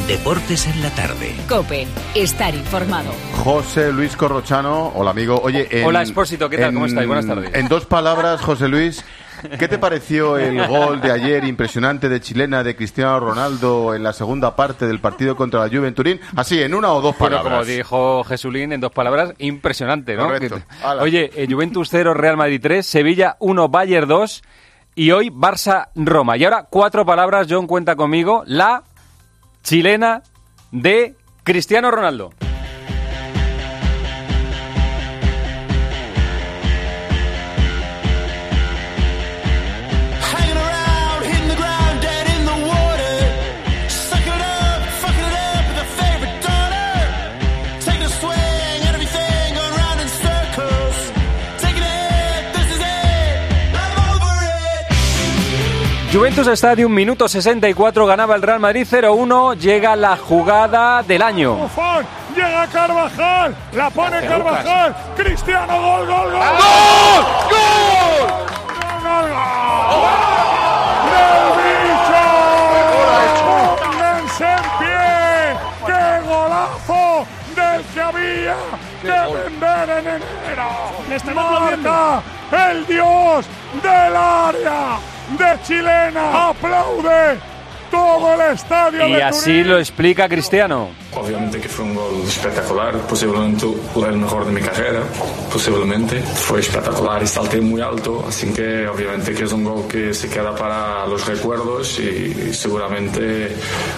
Deportes en la tarde. COPE. Estar informado. José Luis Corrochano, hola amigo. Oye, hola Expósito, ¿qué tal? ¿Cómo estáis? Buenas tardes. En 2 palabras, José Luis, ¿qué te pareció el gol de ayer impresionante de chilena de Cristiano Ronaldo en la segunda parte del partido contra la Juve en Turín? Así, en 1 o 2 palabras. Bueno, como dijo Jesulín, en 2 palabras, impresionante, ¿no? Correcto. Oye, Juventus 0, Real Madrid 3, Sevilla 1, Bayern 2 y hoy Barça-Roma. Y ahora 4 palabras, John, cuenta conmigo, la chilena de Cristiano Ronaldo. Juventus Stadium, minuto 64, ganaba el Real Madrid 0-1, llega la jugada del año. Buffon, llega Carvajal, la pone Carvajal, Cristiano, gol, gol, gol. ¡Gol! ¡Gol! ¡Gol, gol! ¡Del bicho! ¡Pónganse en pie! ¡Qué golazo del que había que vender en enero! ¡Marca el dios del área! De chilena, aplaude todo el estadio. Y así lo explica Cristiano. Obviamente que fue un gol espectacular, posiblemente el mejor de mi carrera, posiblemente. Fue espectacular y salté muy alto, así que obviamente que es un gol que se queda para los recuerdos y seguramente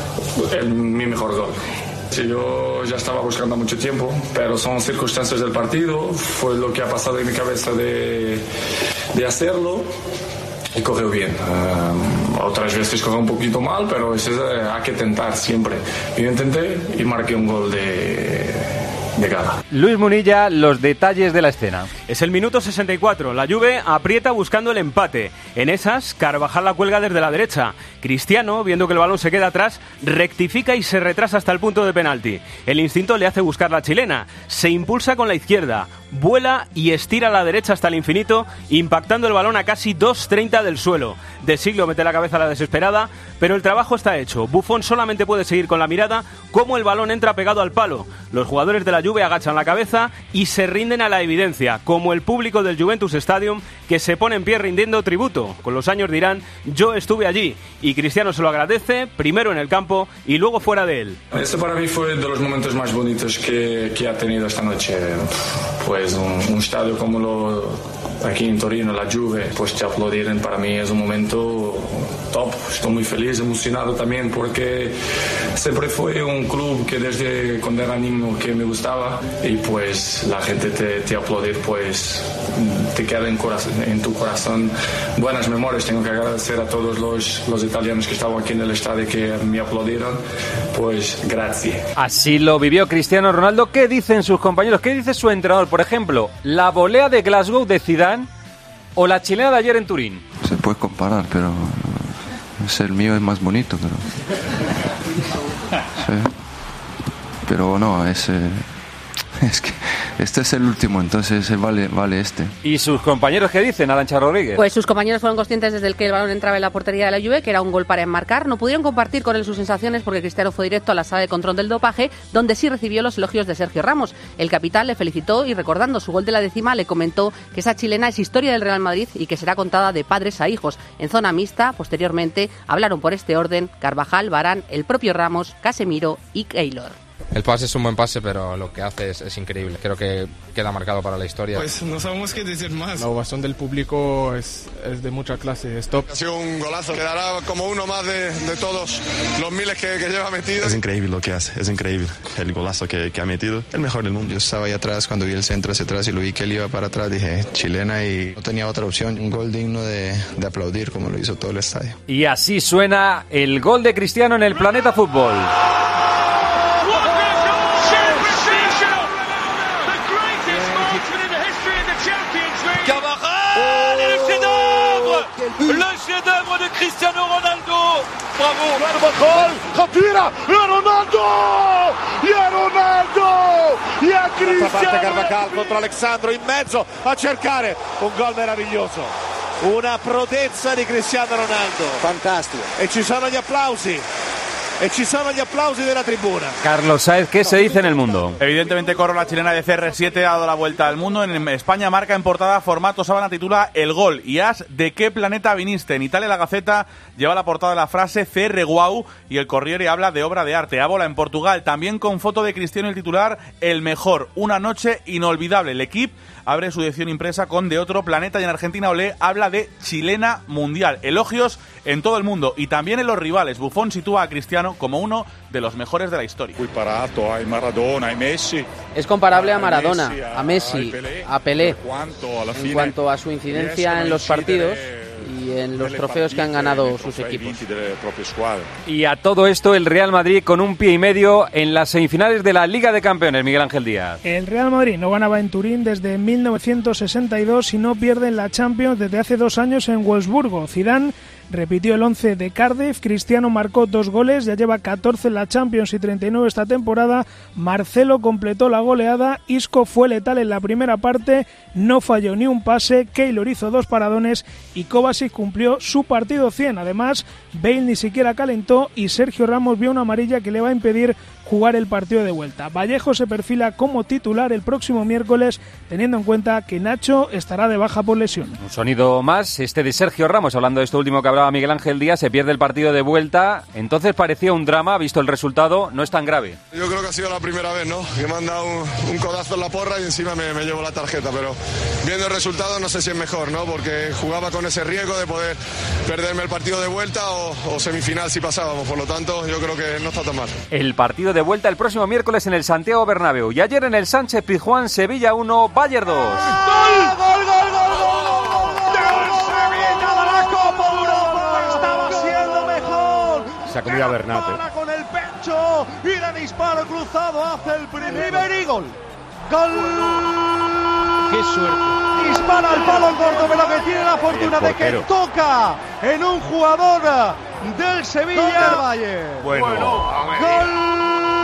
mi mejor gol. Sí, yo ya estaba buscando mucho tiempo, pero son circunstancias del partido, fue lo que ha pasado en mi cabeza de hacerlo. Y corrió bien. Otras veces corrió un poquito mal, pero hay que tentar siempre. Yo intenté y marqué un gol de gala. Luis Munilla, los detalles de la escena. Es el minuto 64. La Juve aprieta buscando el empate. En esas, Carvajal la cuelga desde la derecha. Cristiano, viendo que el balón se queda atrás, rectifica y se retrasa hasta el punto de penalti. El instinto le hace buscar la chilena. Se impulsa con la izquierda, vuela y estira a la derecha hasta el infinito, impactando el balón a casi 2,30 del suelo. De Siglo mete la cabeza a la desesperada, pero el trabajo está hecho. Buffon solamente puede seguir con la mirada cómo el balón entra pegado al palo. Los jugadores de la Juve agachan la cabeza y se rinden a la evidencia, como el público del Juventus Stadium, que se pone en pie rindiendo tributo. Con los años dirán, yo estuve allí, y Cristiano se lo agradece, primero en el campo y luego fuera de él. Este para mí fue de los momentos más bonitos que ha tenido esta noche. Pues un estadio como aquí en Torino, la Juve, pues te aplaudirán, para mí es un momento top. Estoy muy feliz, emocionado también, porque siempre fue un club que desde cuando era niño que me gustaba, y pues la gente te aplaudir, pues te queda en tu corazón buenas memorias. Tengo que agradecer a todos los italianos que estaban aquí en el estadio que me aplaudieron, pues gracias. Así lo vivió Cristiano Ronaldo. ¿Qué dicen sus compañeros? ¿Qué dice su entrenador? Por ejemplo, la volea de Glasgow de Zidane o la chilena de ayer en Turín. Se puede comparar, pero el mío es más bonito, pero sí. Pero no, es que este es el último, entonces vale este. ¿Y sus compañeros qué dicen, Arantxa Rodríguez? Pues sus compañeros fueron conscientes desde que el balón entraba en la portería de la Juve, que era un gol para enmarcar. No pudieron compartir con él sus sensaciones porque Cristiano fue directo a la sala de control del dopaje, donde sí recibió los elogios de Sergio Ramos. El capitán le felicitó y, recordando su gol de la 10ª, le comentó que esa chilena es historia del Real Madrid y que será contada de padres a hijos. En zona mixta, posteriormente, hablaron por este orden Carvajal, Varane, el propio Ramos, Casemiro y Keylor. El pase es un buen pase, pero lo que hace es increíble. Creo que queda marcado para la historia. Pues no sabemos qué decir más. La ovación del público es de mucha clase, es top. Ha sido un golazo. Quedará como uno más de todos los miles que lleva metido. Es increíble lo que hace, es increíble. El golazo que ha metido, el mejor del mundo. Yo estaba ahí atrás, cuando vi el centro hacia atrás y lo vi que él iba para atrás, dije, chilena, y no tenía otra opción. Un gol digno de aplaudir, como lo hizo todo el estadio. Y así suena el gol de Cristiano en el Planeta Fútbol. Le chef-d'œuvre de Cristiano Ronaldo. Bravo. Carvajal, gatira, e a Ronaldo! E a Ronaldo! E a Cristiano! Parte Carvajal contro Alexandro in mezzo a cercare un gol meraviglioso. Una prodezza di Cristiano Ronaldo. Fantastico. E ci sono gli applausi e ci sono gli applausi della tribuna. Carlos Saez, ¿qué se dice en el mundo? Evidentemente Corro, la chilena de CR7, ha dado la vuelta al mundo. En España marca en portada formato sábana, titula El gol y as ¿de qué planeta viniste? En Italia la Gaceta lleva la portada la frase CR Guau y el Corriere habla de obra de arte. Ábola en Portugal, también con foto de Cristiano, el titular El mejor, una noche inolvidable. El equipo abre su edición impresa con De otro planeta y en Argentina Olé habla de chilena mundial. Elogios en todo el mundo y también en los rivales. Buffon sitúa a Cristiano como uno de los mejores de la historia. Muy parato, hay Maradona, hay Messi. Es comparable a Maradona, a Messi, a Pelé, en cuanto a su incidencia en los partidos y en los trofeos que han ganado sus equipos. Y a todo esto el Real Madrid con un pie y medio en las semifinales de la Liga de Campeones, Miguel Ángel Díaz. El Real Madrid no ganaba en Turín desde 1962 y no pierde en la Champions desde hace 2 años en Wolfsburgo. Zidane repitió el 11 de Cardiff, Cristiano marcó 2 goles, ya lleva 14 en la Champions y 39 esta temporada. Marcelo completó la goleada, Isco fue letal en la primera parte, no falló ni un pase, Keylor hizo 2 paradones y Kovacic cumplió su partido 100. Además, Bale ni siquiera calentó y Sergio Ramos vio una amarilla que le va a impedir jugar el partido de vuelta. Vallejo se perfila como titular el próximo miércoles, teniendo en cuenta que Nacho estará de baja por lesión. Un sonido más, este de Sergio Ramos, hablando de esto último que hablaba Miguel Ángel Díaz, se pierde el partido de vuelta, entonces parecía un drama, visto el resultado, no es tan grave. Yo creo que ha sido la primera vez, ¿no? Que me han dado un codazo en la porra y encima me llevo la tarjeta, pero viendo el resultado no sé si es mejor, ¿no? Porque jugaba con ese riesgo de poder perderme el partido de vuelta o semifinal si pasábamos, por lo tanto yo creo que no está tan mal. El partido de vuelta el próximo miércoles en el Santiago Bernabéu y ayer en el Sánchez Pizjuán, Sevilla 1, Bayern 2. ¡Gol, gol, gol, gol, gol! ¡Del Sevilla de la Copa Europa! ¡Estaba siendo mejor! Se ha comido a Bernat, con el pecho y de disparo cruzado hace el primer y gol. ¡Gol! ¡Qué suerte! Dispara al palo corto, pero que tiene la fortuna de que toca en un jugador del Sevilla. Bueno, ¡gol!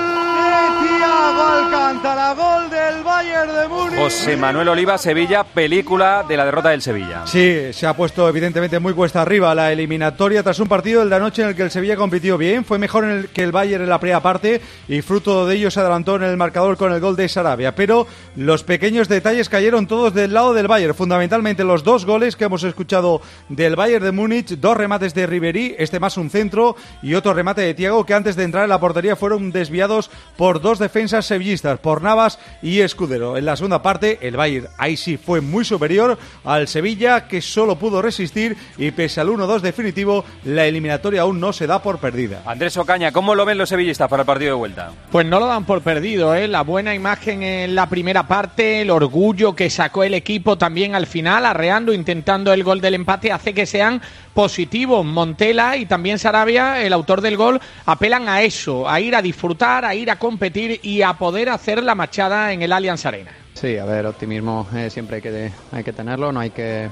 Thiago Alcántara, gol del Bayern de Múnich. José Manuel Oliva, Sevilla, película de la derrota del Sevilla. Sí, se ha puesto evidentemente muy cuesta arriba la eliminatoria tras un partido el de anoche en el que el Sevilla compitió bien, fue mejor que el Bayern en la primera parte y fruto de ello se adelantó en el marcador con el gol de Sarabia, pero los pequeños detalles cayeron todos del lado del Bayern, fundamentalmente los 2 goles que hemos escuchado del Bayern de Múnich, 2 remates de Ribéry, este más un centro y otro remate de Thiago que antes de entrar en la portería fueron desviados por 2 defensas sevillistas, por Navas y Escudero. En la segunda parte el Bayern ahí sí fue muy superior al Sevilla, que solo pudo resistir y pese al 1-2 definitivo la eliminatoria aún no se da por perdida. Andrés Ocaña, ¿cómo lo ven los sevillistas para el partido de vuelta? Pues no lo dan por perdido, ¿eh? La buena imagen en la primera parte, el orgullo que sacó el equipo también al final, arreando, intentando el gol del empate, hace que sean positivos. Montela y también Sarabia, el autor del gol, apelan a eso, a ir a disfrutar, a ir a competir y a poder hacer la machada en el Allianz Arena. Sí, a ver, optimismo siempre hay que tenerlo, no hay que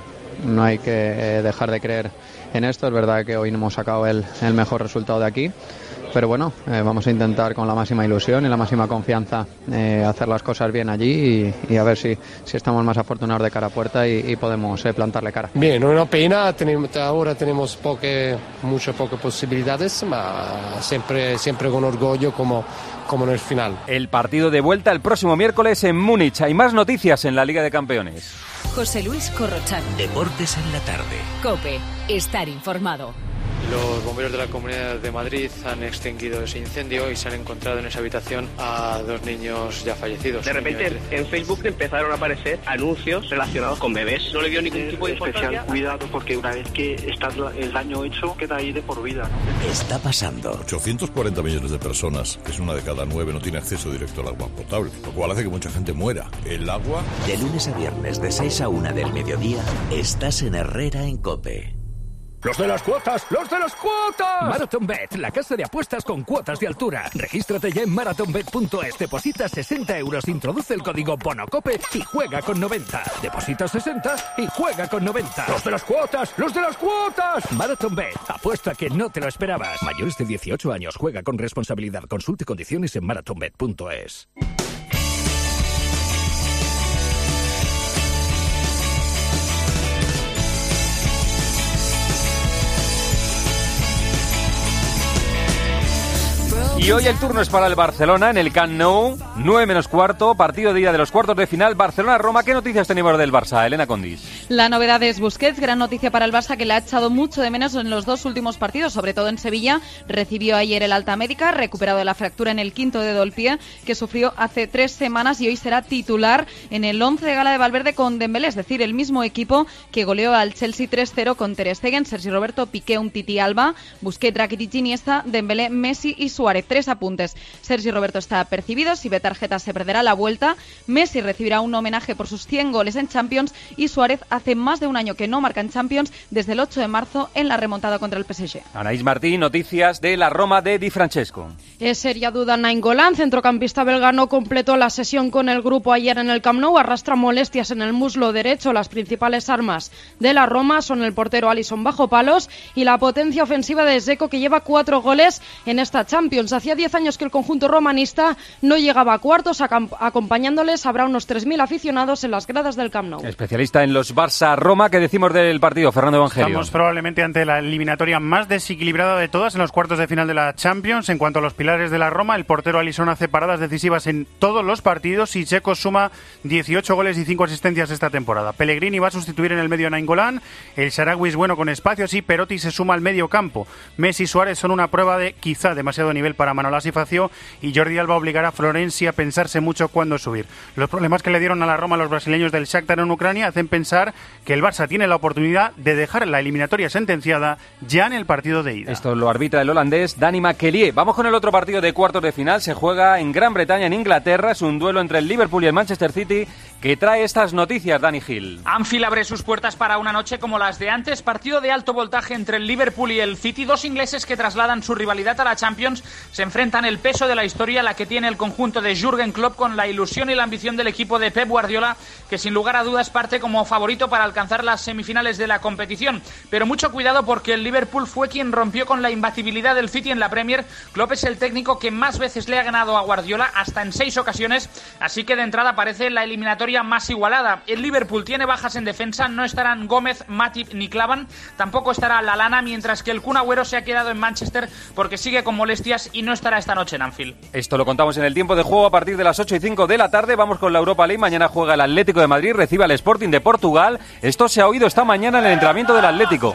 dejar de creer en esto. Es verdad que hoy no hemos sacado el mejor resultado de aquí, pero bueno, vamos a intentar con la máxima ilusión y la máxima confianza hacer las cosas bien allí y a ver si estamos más afortunados de cara a puerta y podemos plantarle cara. Bien, una pena, ahora tenemos muchas pocas posibilidades, pero siempre con orgullo como en el final. El partido de vuelta el próximo miércoles en Múnich. Hay más noticias en la Liga de Campeones. José Luis Corrochano. Deportes en la tarde. COPE. Estar informado. Los bomberos de la Comunidad de Madrid han extinguido ese incendio y se han encontrado en esa habitación a 2 niños ya fallecidos. De repente en Facebook empezaron a aparecer anuncios relacionados con bebés. No le dio ningún tipo de importancia. Especial cuidado porque una vez que está el daño hecho queda ahí de por vida, ¿no? Está pasando. 840 millones de personas, que es 1 de cada 9, no tiene acceso directo al agua potable, lo cual hace que mucha gente muera. El agua... De lunes a viernes, de 6 a 1 del mediodía, estás en Herrera en COPE. ¡Los de las cuotas! ¡Los de las cuotas! MarathonBet, la casa de apuestas con cuotas de altura. Regístrate ya en marathonbet.es. Deposita 60 euros, introduce el código BONOCOPE y juega con 90. Deposita 60 y juega con 90. ¡Los de las cuotas! ¡Los de las cuotas! MarathonBet, apuesta que no te lo esperabas. Mayores de 18 años, juega con responsabilidad. Consulte condiciones en marathonbet.es. Y hoy el turno es para el Barcelona en el Camp Nou, 9 menos cuarto, partido de ida de los cuartos de final, Barcelona-Roma. ¿Qué noticias tenemos del Barça, Elena Condis? La novedad es Busquets, gran noticia para el Barça que le ha echado mucho de menos en los dos últimos partidos, sobre todo en Sevilla. Recibió ayer el alta médica, recuperado de la fractura en el quinto dedo del pie que sufrió hace 3 semanas y hoy será titular en el 11 de gala de Valverde con Dembélé, es decir, el mismo equipo que goleó al Chelsea 3-0 con Ter Stegen, Sergi Roberto, Piqué, Umtiti, Alba, Busquets, Rakitic, Iniesta, Dembélé, Messi y Suárez. 3 apuntes. Sergi Roberto está percibido, si ve tarjeta se perderá la vuelta. Messi recibirá un homenaje por sus 100 goles en Champions y Suárez hace más de un año que no marca en Champions, desde el 8 de marzo en la remontada contra el PSG. Anaís Martín, noticias de la Roma de Di Francesco. Es seria duda Nainggolan, centrocampista belga, no completó la sesión con el grupo ayer en el Camp Nou, arrastra molestias en el muslo derecho. Las principales armas de la Roma son el portero Alisson bajo palos y la potencia ofensiva de Dzeko, que lleva 4 goles en esta Champions. Hacía 10 años que el conjunto romanista no llegaba a cuartos, acompañándoles habrá unos 3.000 aficionados en las gradas del Camp Nou. Especialista en los Barça-Roma, ¿qué decimos del partido, Fernando Evangelio? Estamos probablemente ante la eliminatoria más desequilibrada de todas en los cuartos de final de la Champions. En cuanto a los pilares de la Roma, el portero Alisson hace paradas decisivas en todos los partidos y Dzeko suma 18 goles y 5 asistencias esta temporada. Pellegrini va a sustituir en el medio a Nainggolan, el Sarawi es bueno con espacios y Perotti se suma al medio campo. Messi y Suárez son una prueba de quizá demasiado nivel para Manolas y Facio, y Jordi Alba obligará a Florenzi a pensarse mucho cuándo subir. Los problemas que le dieron a la Roma los brasileños del Shakhtar en Ucrania hacen pensar que el Barça tiene la oportunidad de dejar la eliminatoria sentenciada ya en el partido de ida. Esto lo arbitra el holandés Dani Makkelie. Vamos con el otro partido de cuartos de final. Se juega en Gran Bretaña, en Inglaterra. Es un duelo entre el Liverpool y el Manchester City que trae estas noticias, Dani Gil. Anfield abre sus puertas para una noche como las de antes. Partido de alto voltaje entre el Liverpool y el City. Dos ingleses que trasladan su rivalidad a la Champions. Se enfrentan el peso de la historia, la que tiene el conjunto de Jürgen Klopp, con la ilusión y la ambición del equipo de Pep Guardiola, que sin lugar a dudas parte como favorito para alcanzar las semifinales de la competición. Pero mucho cuidado, porque el Liverpool fue quien rompió con la imbatibilidad del City en la Premier. Klopp es el técnico que más veces le ha ganado a Guardiola, hasta en 6 ocasiones, así que de entrada parece la eliminatoria más igualada. El Liverpool tiene bajas en defensa, no estarán Gómez, Matip ni Klavan, tampoco estará Lallana, mientras que el Kun Agüero se ha quedado en Manchester porque sigue con molestias y no estará esta noche en Anfield. Esto lo contamos en el tiempo de juego a partir de las 8:05 de la tarde. Vamos con la Europa League. Mañana juega el Atlético de Madrid, recibe al Sporting de Portugal. Esto se ha oído esta mañana en el entrenamiento del Atlético.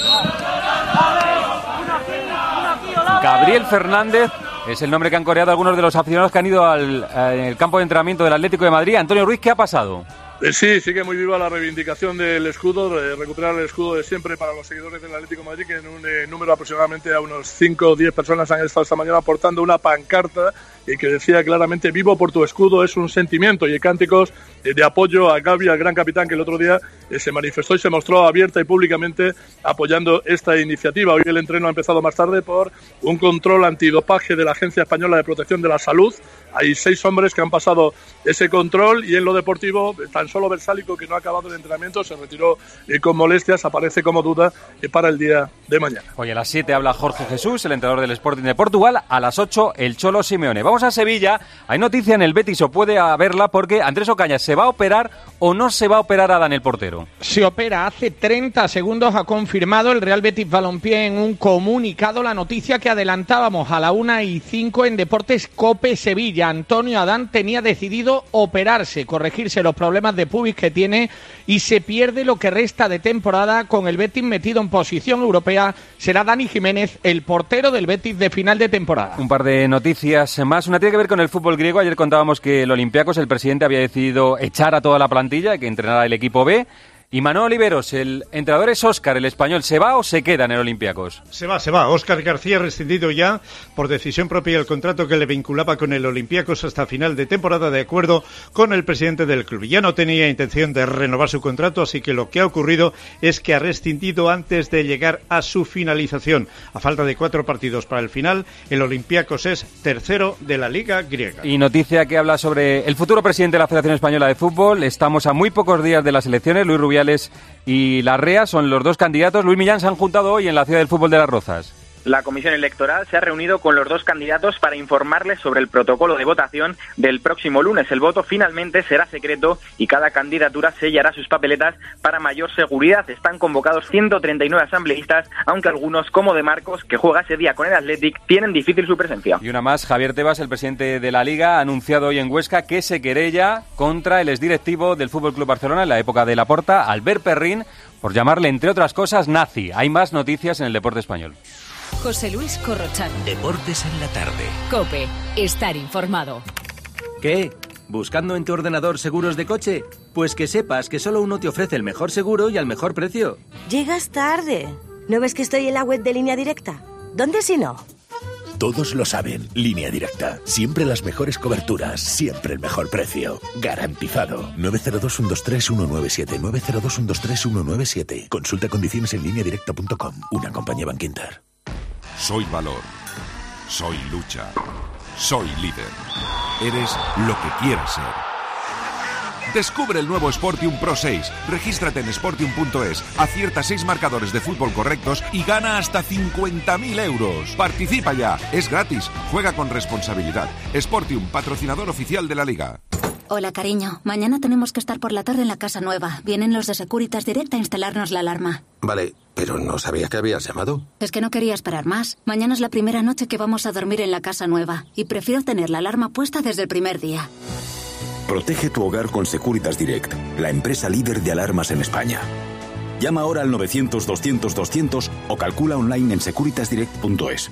Gabriel Fernández es el nombre que han coreado algunos de los aficionados que han ido al campo de entrenamiento del Atlético de Madrid. Antonio Ruiz, ¿qué ha pasado? Sí, sigue muy viva la reivindicación del escudo, de recuperar el escudo de siempre para los seguidores del Atlético de Madrid, que en un número aproximadamente a unos 5 o 10 personas han estado esta mañana portando una pancarta y que decía claramente: vivo por tu escudo, es un sentimiento, y cánticos de apoyo a Gavi, al gran capitán, que el otro día se manifestó y se mostró abierta y públicamente apoyando esta iniciativa. Hoy el entreno ha empezado más tarde por un control antidopaje de la Agencia Española de Protección de la Salud. Hay 6 hombres que han pasado ese control, y en lo deportivo tan solo Versálico, que no ha acabado el entrenamiento, se retiró con molestias, aparece como duda para el día de mañana. Hoy a las 7 habla Jorge Jesús, el entrenador del Sporting de Portugal. A las 8 el Cholo Simeone. Vamos a Sevilla. Hay noticia en el Betis, o puede haberla, porque Andrés Ocaña, ¿se va a operar o no se va a operar a Dan, el portero? Se opera. Hace 30 segundos ha confirmado el Real Betis Balompié en un comunicado la noticia que adelantábamos a la 1:05 en Deportes COPE Sevilla. Antonio Adán tenía decidido operarse, corregirse los problemas de pubis que tiene, y se pierde lo que resta de temporada con el Betis metido en posición europea. Será Dani Jiménez el portero del Betis de final de temporada. Un par de noticias más. Una tiene que ver con el fútbol griego. Ayer contábamos que el Olympiacos, el presidente, había decidido echar a toda la plantilla, que entrenara el equipo B. Y Manuel Oliveros, el entrenador es Óscar, el español. ¿Se va o se queda en el Olympiacos? Se va. Óscar García rescindido ya por decisión propia el contrato que le vinculaba con el Olympiacos hasta final de temporada, de acuerdo con el presidente del club. Ya no tenía intención de renovar su contrato, así que lo que ha ocurrido es que ha rescindido antes de llegar a su finalización. A falta de 4 partidos para el final, el Olympiacos es tercero de la Liga griega. Y noticia que habla sobre el futuro presidente de la Federación Española de Fútbol. Estamos a muy pocos días de las elecciones. Luis Rubiales y Larrea son los 2 candidatos. Luis Millán se han juntado hoy en la ciudad del fútbol de Las Rozas. La Comisión Electoral se ha reunido con los dos candidatos para informarles sobre el protocolo de votación del próximo lunes. El voto finalmente será secreto y cada candidatura sellará sus papeletas para mayor seguridad. Están convocados 139 asambleístas, aunque algunos, como De Marcos, que juega ese día con el Athletic, tienen difícil su presencia. Y una más, Javier Tebas, el presidente de la Liga, ha anunciado hoy en Huesca que se querella contra el exdirectivo del FC Barcelona en la época de Laporta, Albert Perrín, por llamarle, entre otras cosas, nazi. Hay más noticias en el deporte español. José Luis Corrochano. Deportes en la tarde. COPE. Estar informado. ¿Qué? ¿Buscando en tu ordenador seguros de coche? Pues que sepas que solo uno te ofrece el mejor seguro y al mejor precio. Llegas tarde. ¿No ves que estoy en la web de Línea Directa? ¿Dónde si no? Todos lo saben. Línea Directa. Siempre las mejores coberturas. Siempre el mejor precio. Garantizado. 902-123-197. 902-123-197. Consulta condiciones en lineadirecta.com. Una compañía Bankinter. Soy valor. Soy lucha. Soy líder. Eres lo que quieras ser. Descubre el nuevo Sportium Pro 6. Regístrate en sportium.es, acierta 6 marcadores de fútbol correctos y gana hasta 50.000 euros. Participa ya, es gratis, juega con responsabilidad. Sportium, patrocinador oficial de la Liga. Hola, cariño. Mañana tenemos que estar por la tarde en la casa nueva. Vienen los de Securitas Direct a instalarnos la alarma. Vale, pero no sabía que habías llamado. Es que no quería esperar más. Mañana es la primera noche que vamos a dormir en la casa nueva y prefiero tener la alarma puesta desde el primer día. Protege tu hogar con Securitas Direct, la empresa líder de alarmas en España. Llama ahora al 900-200-200 o calcula online en securitasdirect.es.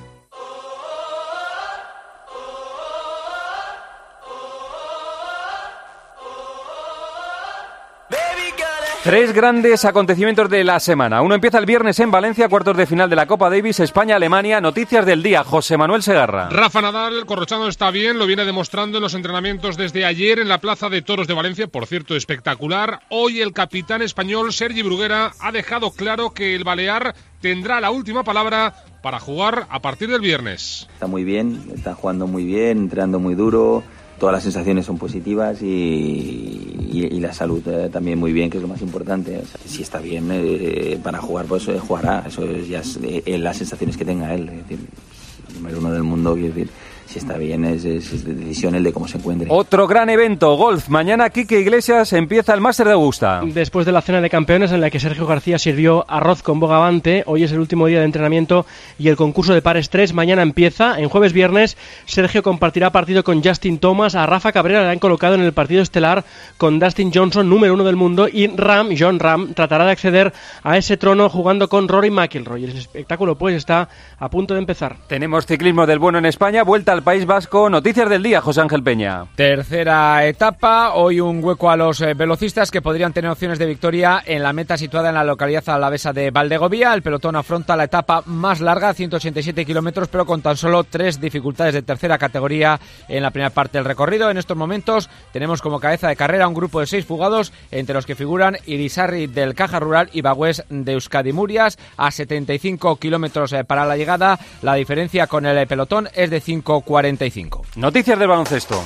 Tres grandes acontecimientos de la semana. Uno empieza el viernes en Valencia, cuartos de final de la Copa Davis, España-Alemania. Noticias del día, José Manuel Segarra. Rafa Nadal, el corrochano, está bien, lo viene demostrando en los entrenamientos desde ayer en la Plaza de Toros de Valencia, por cierto, espectacular. Hoy el capitán español, Sergi Bruguera, ha dejado claro que el balear tendrá la última palabra para jugar a partir del viernes. Está muy bien, está jugando muy bien, entrenando muy duro. Todas las sensaciones son positivas y la salud también muy bien, que es lo más importante. O sea, si está bien para jugar, pues jugará. Eso ya es las sensaciones que tenga él. Es decir, el número uno del mundo, quiero decir, si está bien es decisión el de cómo se encuentre. Otro gran evento, golf. Mañana Quique Iglesias empieza el Máster de Augusta. Después de la cena de campeones en la que Sergio García sirvió arroz con bogavante, hoy es el último día de entrenamiento y el concurso de pares 3 mañana empieza. En jueves-viernes, Sergio compartirá partido con Justin Thomas. A Rafa Cabrera le han colocado en el partido estelar con Dustin Johnson, número 1 del mundo, y John Ram, tratará de acceder a ese trono jugando con Rory McIlroy. El espectáculo pues está a punto de empezar. Tenemos ciclismo del bueno en España, vuelta al País Vasco. Noticias del día, José Ángel Peña. Tercera etapa, hoy un hueco a los velocistas que podrían tener opciones de victoria en la meta situada en la localidad alavesa de Valdegovía. El pelotón afronta la etapa más larga, 187 kilómetros, pero con tan solo 3 dificultades de tercera categoría en la primera parte del recorrido. En estos momentos tenemos como cabeza de carrera un grupo de 6 fugados, entre los que figuran Irisarri del Caja Rural y Bagüés de Euskadi Murias, a 75 kilómetros para la llegada. La diferencia con el pelotón es de 5,45. Noticias del baloncesto.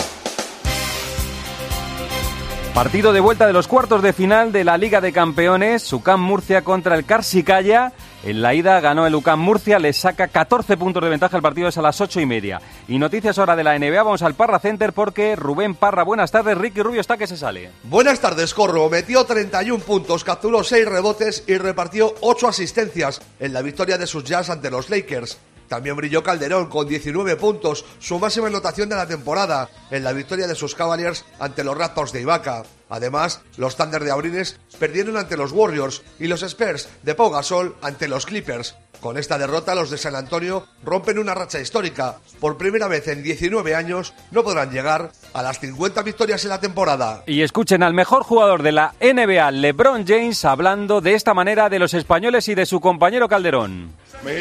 Partido de vuelta de los cuartos de final de la Liga de Campeones, UCAM Murcia contra el Karsikalia. En la ida ganó el UCAM Murcia, le saca 14 puntos de ventaja, el partido es a las 8:30. Y noticias ahora de la NBA, vamos al Parra Center porque Rubén Parra, buenas tardes, Ricky Rubio está que se sale. Buenas tardes, Corro, metió 31 puntos, capturó 6 rebotes y repartió 8 asistencias en la victoria de sus Jazz ante los Lakers. También brilló Calderón con 19 puntos, su máxima anotación de la temporada, en la victoria de sus Cavaliers ante los Raptors de Ibaka. Además, los Thunder de Abrines perdieron ante los Warriors y los Spurs de Pau Gasol ante los Clippers. Con esta derrota, los de San Antonio rompen una racha histórica. Por primera vez en 19 años no podrán llegar a las 50 victorias en la temporada. Y escuchen al mejor jugador de la NBA, LeBron James, hablando de esta manera de los españoles y de su compañero Calderón.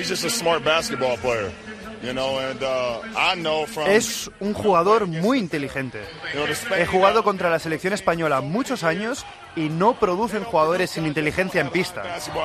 Es un jugador muy inteligente. He jugado contra la selección española muchos años y no producen jugadores sin inteligencia en pista.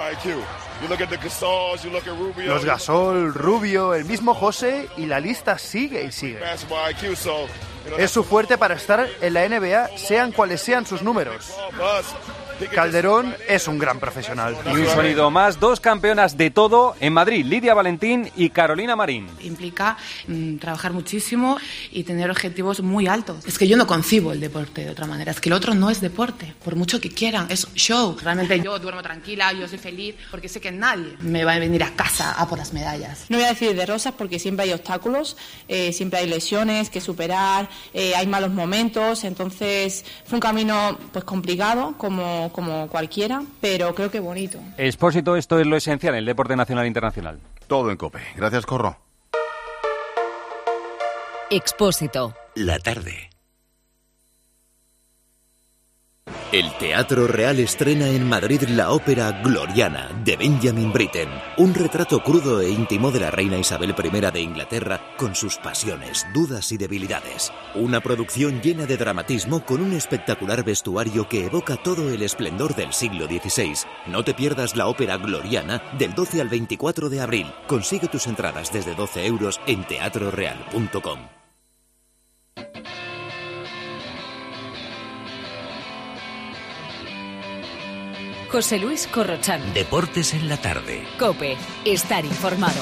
Los Gasol, Rubio, el mismo José y la lista sigue y sigue. Es su fuerte para estar en la NBA, sean cuales sean sus números. Calderón es un gran profesional. Y un sonido más, 2 campeonas de todo en Madrid, Lidia Valentín y Carolina Marín. Implica trabajar muchísimo y tener objetivos muy altos. Es que yo no concibo el deporte de otra manera, es que el otro no es deporte, por mucho que quieran, es show. Realmente yo duermo tranquila, yo soy feliz, porque sé que nadie me va a venir a casa a por las medallas. No voy a decir de rosas porque siempre hay obstáculos, siempre hay lesiones que superar, hay malos momentos, entonces fue un camino pues complicado como cualquiera, pero creo que bonito. Expósito, esto es lo esencial en el deporte nacional e internacional. Todo en COPE. Gracias, Corro. Expósito. La tarde. El Teatro Real estrena en Madrid la ópera Gloriana, de Benjamin Britten. Un retrato crudo e íntimo de la reina Isabel I de Inglaterra, con sus pasiones, dudas y debilidades. Una producción llena de dramatismo con un espectacular vestuario que evoca todo el esplendor del siglo XVI. No te pierdas la ópera Gloriana del 12 al 24 de abril. Consigue tus entradas desde 12 € en teatroreal.com. José Luis Corrochano. Deportes en la tarde. COPE. Estar informado.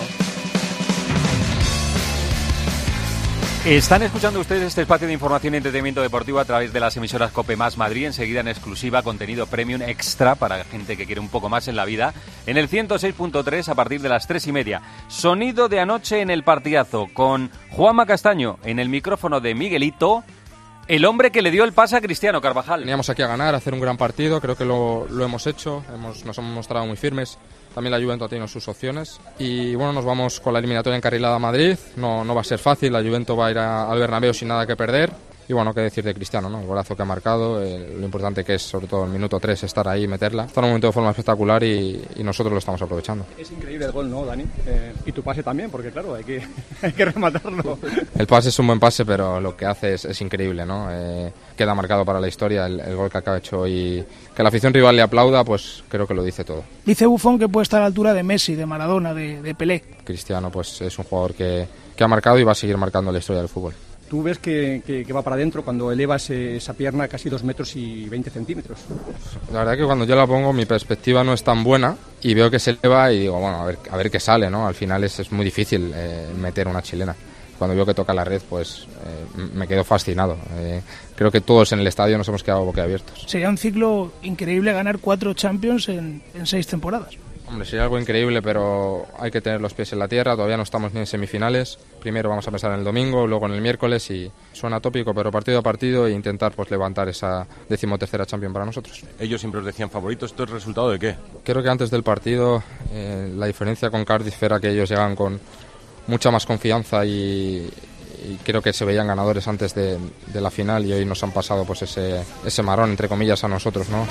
Están escuchando ustedes este espacio de información y entretenimiento deportivo a través de las emisoras COPE más Madrid. Enseguida en exclusiva contenido premium extra para gente que quiere un poco más en la vida. En el 106.3 a partir de las 3:30. Sonido de anoche en el partidazo con Juanma Castaño en el micrófono de Miguelito. El hombre que le dio el pase a Cristiano Carvajal. Veníamos aquí a ganar, a hacer un gran partido, creo que lo hemos hecho, nos hemos mostrado muy firmes. También la Juventus ha tenido sus opciones y bueno, nos vamos con la eliminatoria encarrilada a Madrid. No va a ser fácil, la Juventus va a ir al Bernabéu sin nada que perder. Y bueno, qué decir de Cristiano, ¿no? El golazo que ha marcado, lo importante que es, sobre todo el minuto 3, estar ahí y meterla. Está en un momento de forma espectacular y nosotros lo estamos aprovechando. Es increíble el gol, ¿no, Dani? Y tu pase también, porque claro, hay que rematarlo. El pase es un buen pase, pero lo que hace es increíble, ¿no? Queda marcado para la historia el gol que acaba hecho y que la afición rival le aplauda, pues creo que lo dice todo. Dice Buffon que puede estar a la altura de Messi, de Maradona, de Pelé. Cristiano pues es un jugador que ha marcado y va a seguir marcando la historia del fútbol. ¿Tú ves que va para adentro cuando elevas esa pierna casi 2 metros y 20 centímetros? La verdad que cuando yo la pongo mi perspectiva no es tan buena y veo que se eleva y digo, bueno, a ver qué sale, ¿no? Al final es muy difícil meter una chilena. Cuando veo que toca la red, pues me quedo fascinado. Creo que todos en el estadio nos hemos quedado boquiabiertos. Sería un ciclo increíble ganar 4 Champions en 6 temporadas. Hombre, sería algo increíble, pero hay que tener los pies en la tierra, todavía no estamos ni en semifinales. Primero vamos a pensar en el domingo, luego en el miércoles y suena tópico, pero partido a partido e intentar pues levantar esa 13ª Champions para nosotros. Ellos siempre os decían favoritos, ¿esto es resultado de qué? Creo que antes del partido la diferencia con Cardiff era que ellos llegan con mucha más confianza y creo que se veían ganadores antes de la final y hoy nos han pasado pues ese marrón, entre comillas, a nosotros, ¿no?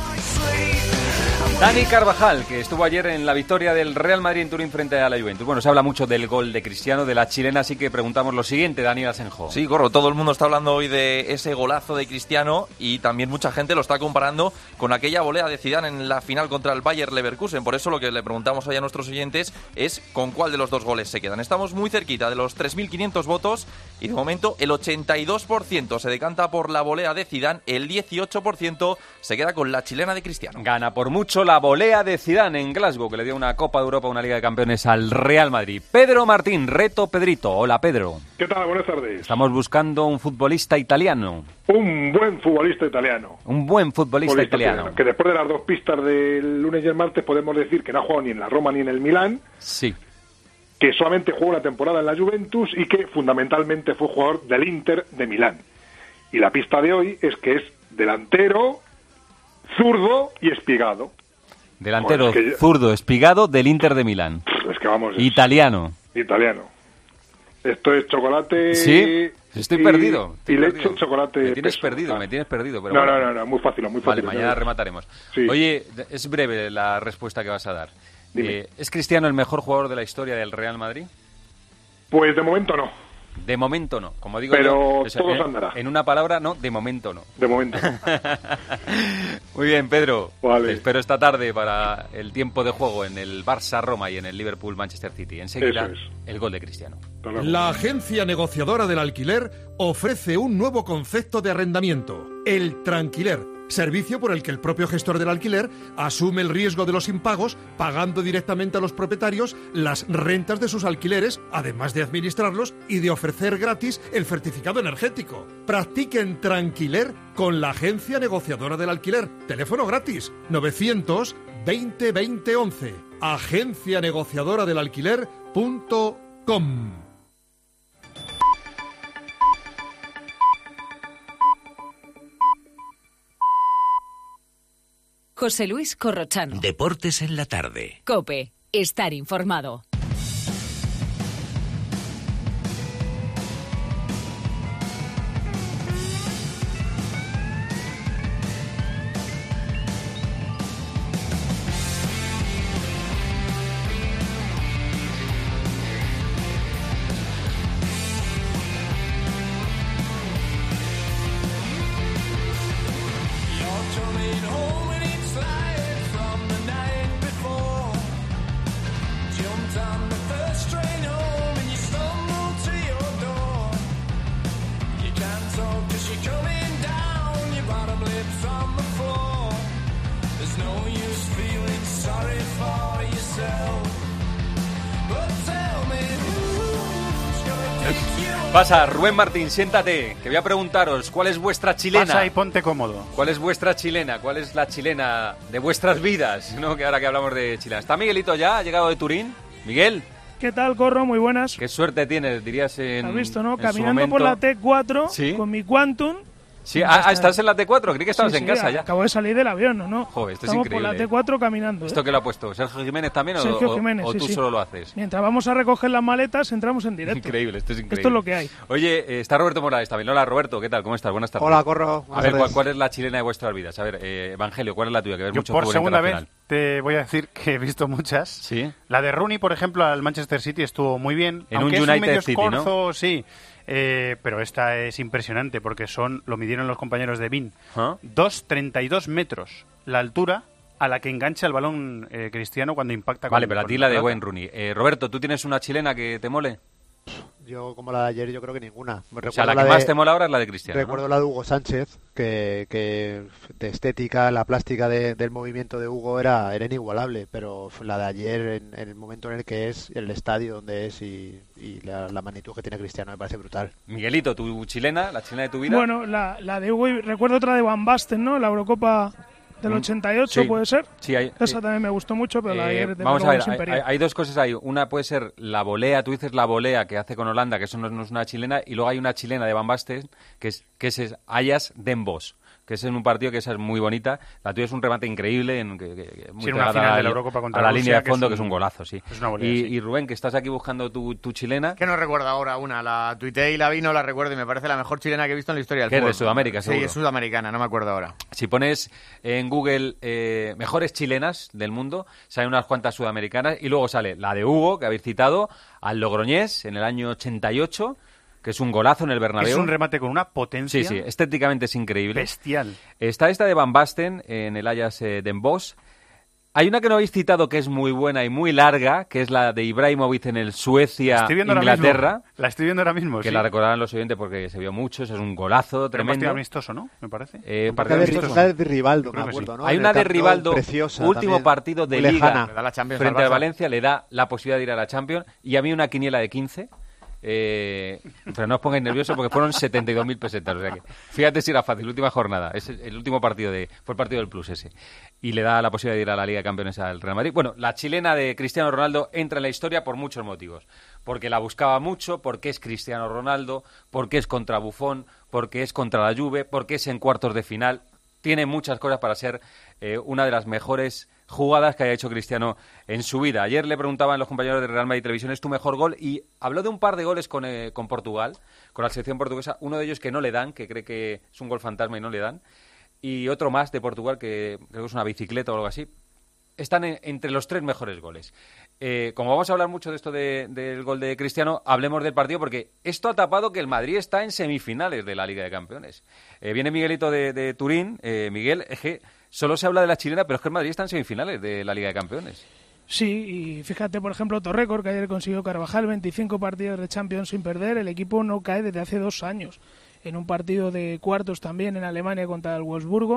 Dani Carvajal, que estuvo ayer en la victoria del Real Madrid en Turín frente a la Juventus. Bueno, se habla mucho del gol de Cristiano, de la chilena, así que preguntamos lo siguiente, Daniel Asenjo. Sí, Corro, todo el mundo está hablando hoy de ese golazo de Cristiano y también mucha gente lo está comparando con aquella volea de Zidane en la final contra el Bayer Leverkusen. Por eso lo que le preguntamos hoy a nuestros oyentes es con cuál de los 2 goles se quedan. Estamos muy cerquita de los 3.500 votos y de momento el 82% se decanta por la volea de Zidane, el 18% se queda con la chilena de Cristiano. Gana por mucho la volea de Zidane en Glasgow, que le dio una Copa de Europa, una Liga de Campeones al Real Madrid. Pedro Martín, reto Pedrito. Hola, Pedro. ¿Qué tal? Buenas tardes. Estamos buscando un futbolista italiano. Un buen futbolista italiano. Un buen futbolista italiano. Que después de las 2 pistas del lunes y el martes podemos decir que no ha jugado ni en la Roma ni en el Milán. Sí. Que solamente jugó una temporada en la Juventus y que fundamentalmente fue jugador del Inter de Milán. Y la pista de hoy es que es delantero, zurdo y espigado. Delantero, zurdo, espigado del Inter de Milán. Es que vamos... Italiano. Esto es chocolate... Sí, estoy perdido. Y leche, chocolate... Me tienes perdido. Pero no, muy fácil. Vale, mañana remataremos. Sí. Oye, es breve la respuesta que vas a dar. ¿Es Cristiano el mejor jugador de la historia del Real Madrid? Pues de momento no. De momento no, como digo pero yo, todo andará. En una palabra, no, de momento no. De momento no. Muy bien, Pedro. Vale. Te espero esta tarde para el tiempo de juego en el Barça-Roma y en el Liverpool-Manchester City. Enseguida, el gol de Cristiano. La agencia negociadora del alquiler ofrece un nuevo concepto de arrendamiento, el tranquiler. servicio por el que el propio gestor del alquiler asume el riesgo de los impagos, pagando directamente a los propietarios las rentas de sus alquileres, además de administrarlos y de ofrecer gratis el certificado energético. Practiquen Tranquiler con la agencia negociadora del alquiler. Teléfono gratis 900 20 20 11. agencianegociadoradelalquiler.com. José Luis Corrochano. Deportes en la tarde. COPE. Estar informado. Pasa, Rubén Martín, siéntate, que voy a preguntaros, ¿cuál es vuestra chilena? Pasa y ponte cómodo. ¿Cuál es vuestra chilena? ¿Cuál es la chilena de vuestras vidas? ¿No? Que ahora que hablamos de chilena. ¿Está Miguelito ya? ¿Ha llegado de Turín? ¿Miguel? ¿Qué tal, Corro? Muy buenas. Qué suerte tienes, dirías en ¿Has visto, no? en Caminando por la T4 ¿Sí? con mi Quantum. Sí, estás en la T4, creí que estabas en casa ya. Acabo de salir del avión, ¿no? Joder, esto Estamos es increíble. por la T4 caminando. ¿Esto qué lo ha puesto? ¿Sergio Jiménez también Sergio Jiménez, o tú sí. solo lo haces? Mientras vamos a recoger las maletas, entramos en directo. Increíble, esto es increíble. Esto es lo que hay. Oye, está Roberto Morales también. Hola, Roberto, ¿qué tal? ¿Cómo estás? Buenas tardes. Hola, Corro. A ver, ¿cuál es la chilena de vuestras vidas? A ver, Evangelio, ¿cuál es la tuya? Que ves Yo mucho por fútbol segunda vez internacional. te voy a decir que he visto muchas. Sí. La de Rooney, por ejemplo, al Manchester City estuvo muy bien. En aunque un es United medio City, escorzo, ¿no? sí. Pero esta es impresionante porque lo midieron los compañeros de BIN. ¿Ah? 2,32 metros la altura a la que engancha el balón Cristiano cuando impacta con Vale, pero a con ti la la de pelota. Wayne Rooney. Roberto, ¿tú tienes una chilena que te mole? Yo, como la de ayer, yo creo que ninguna. O sea, la que más te mola ahora es la de Cristiano, Recuerdo ¿no? la de Hugo Sánchez, que de estética, la plástica del movimiento de Hugo era inigualable, pero la de ayer, en el momento en el que es, el estadio donde es y la magnitud que tiene Cristiano, me parece brutal. Miguelito, ¿tu chilena, la chilena de tu vida? Bueno, la de Hugo, recuerdo otra de Van Basten, ¿no? La Eurocopa del 88, Sí. ¿puede ser? Sí, Esa también me gustó mucho, pero la de ayer de vamos a ver, Imperial. hay dos cosas ahí. Una puede ser la volea, tú dices la volea que hace con Holanda, que eso no es una chilena, y luego hay una chilena de Van Basten, que es Ayas Den Bosch, que es en un partido que esa es muy bonita. La tuya es un remate increíble, muy Sí, una final de la Eurocopa contra a la Rusia, línea de que fondo, es que es un golazo, sí. Es una volea, sí. Y Rubén, que estás aquí buscando tu chilena. Que no recuerdo ahora una, la tuiteé y la vi, no la recuerdo y me parece la mejor chilena que he visto en la historia del Que es fútbol. de Sudamérica, seguro. Sí, es sudamericana, no me acuerdo ahora. Si pones en Google mejores chilenas del mundo, salen unas cuantas sudamericanas y luego sale la de Hugo, que habéis citado, al Logroñés en el año 88, que es un golazo en el Bernabéu. Es un remate con una potencia. Sí, estéticamente es increíble. Bestial. Está esta de Van Basten en el Ajax Den Bosch. Hay una que no habéis citado que es muy buena y muy larga, que es la de Ibrahimovic en el Suecia-Inglaterra. La estoy viendo ahora mismo, Que sí. la recordarán los oyentes porque se vio mucho, eso es un golazo Pero tremendo. partido amistoso, ¿no? Me parece. Partido amistoso. La de Rivaldo, Creo me que acuerdo, sí. ¿no? Hay En una el de Camp Nou, Rivaldo, preciosa, último también, partido de muy Liga lejana. Le da la Champions frente al al Barça. Valencia, le da la posibilidad de ir a la Champions, y a mí una quiniela de 15. Pero no os pongáis nerviosos porque fueron 72.000 pesetas. O sea que, fíjate si era fácil, última jornada. Es el último partido fue el partido del Plus ese. Y le da la posibilidad de ir a la Liga de Campeones al Real Madrid. Bueno, la chilena de Cristiano Ronaldo entra en la historia por muchos motivos. Porque la buscaba mucho, porque es Cristiano Ronaldo, porque es contra Buffon, porque es contra la Juve, porque es en cuartos de final. Tiene muchas cosas para ser una de las mejores jugadas que haya hecho Cristiano en su vida. Ayer le preguntaban los compañeros de Real Madrid Televisión, ¿es tu mejor gol? Y habló de un par de goles con Portugal, con la selección portuguesa. Uno de ellos que no le dan, que cree que es un gol fantasma y no le dan. Y otro más de Portugal, que creo que es una bicicleta o algo así. Están entre los 3 mejores goles. Como vamos a hablar mucho de esto del gol de Cristiano, hablemos del partido porque esto ha tapado que el Madrid está en semifinales de la Liga de Campeones. Viene Miguelito de Turín. Miguel, es que solo se habla de la chilena, pero es que el Madrid está en semifinales de la Liga de Campeones. Sí, y fíjate, por ejemplo, otro récord que ayer consiguió Carvajal, 25 partidos de Champions sin perder. El equipo no cae desde hace 2 años. En un partido de cuartos también en Alemania contra el Wolfsburgo,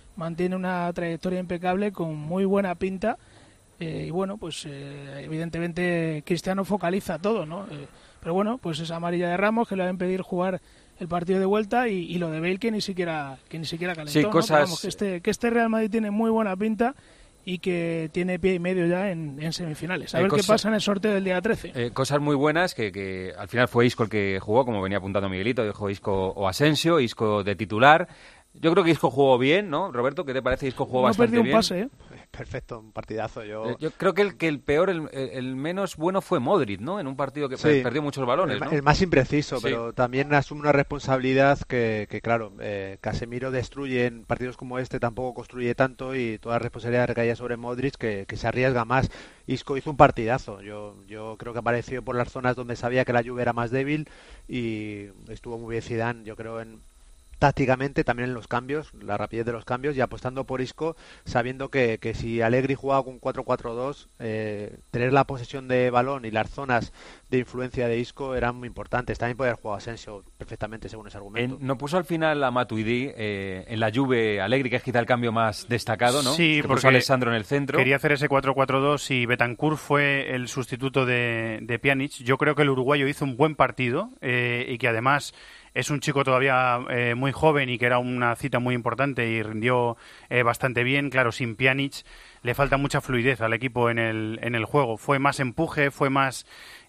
mantiene una trayectoria impecable con muy buena pinta. Y bueno, pues evidentemente Cristiano focaliza todo, ¿no? Pero bueno, pues esa amarilla de Ramos que le va a impedir jugar el partido de vuelta y lo de Bale que ni siquiera calentó. Sí, ¿no? cosas... Pero vamos, que este Real Madrid tiene muy buena pinta y que tiene pie y medio ya en semifinales. A ver qué pasa en el sorteo del día 13. Cosas muy buenas, que al final fue Isco el que jugó, como venía apuntando Miguelito, dijo Isco o Asensio, Isco de titular. Yo creo que Isco jugó bien, ¿no? Roberto, ¿qué te parece? Isco jugó bastante bien. No perdió un pase, ¿eh? Perfecto, un partidazo. Yo creo que el peor, el menos bueno fue Modric, ¿no? En un partido que perdió muchos balones, ¿no? El más impreciso, pero también asume una responsabilidad que claro, Casemiro destruye en partidos como este, tampoco construye tanto y toda la responsabilidad recaía sobre Modric, que se arriesga más. Isco hizo un partidazo. Yo creo que apareció por las zonas donde sabía que la Juve era más débil y estuvo muy bien Zidane, yo creo, tácticamente, también en los cambios, la rapidez de los cambios y apostando por Isco, sabiendo que si Allegri jugaba con 4-4-2, tener la posesión de balón y las zonas de influencia de Isco eran muy importantes. También podía haber jugado Asensio perfectamente según ese argumento. ¿No puso al final a Matuidi en la Juve Allegri, que es quizá el cambio más destacado, ¿no? Sí, que porque puso a Alessandro en el centro. Quería hacer ese 4-4-2 y Bentancur fue el sustituto de Pjanic. Yo creo que el uruguayo hizo un buen partido y que además es un chico todavía muy joven y que era una cita muy importante y rindió bastante bien. Claro, sin Pjanic le falta mucha fluidez al equipo en el juego. Fue más empuje, fue más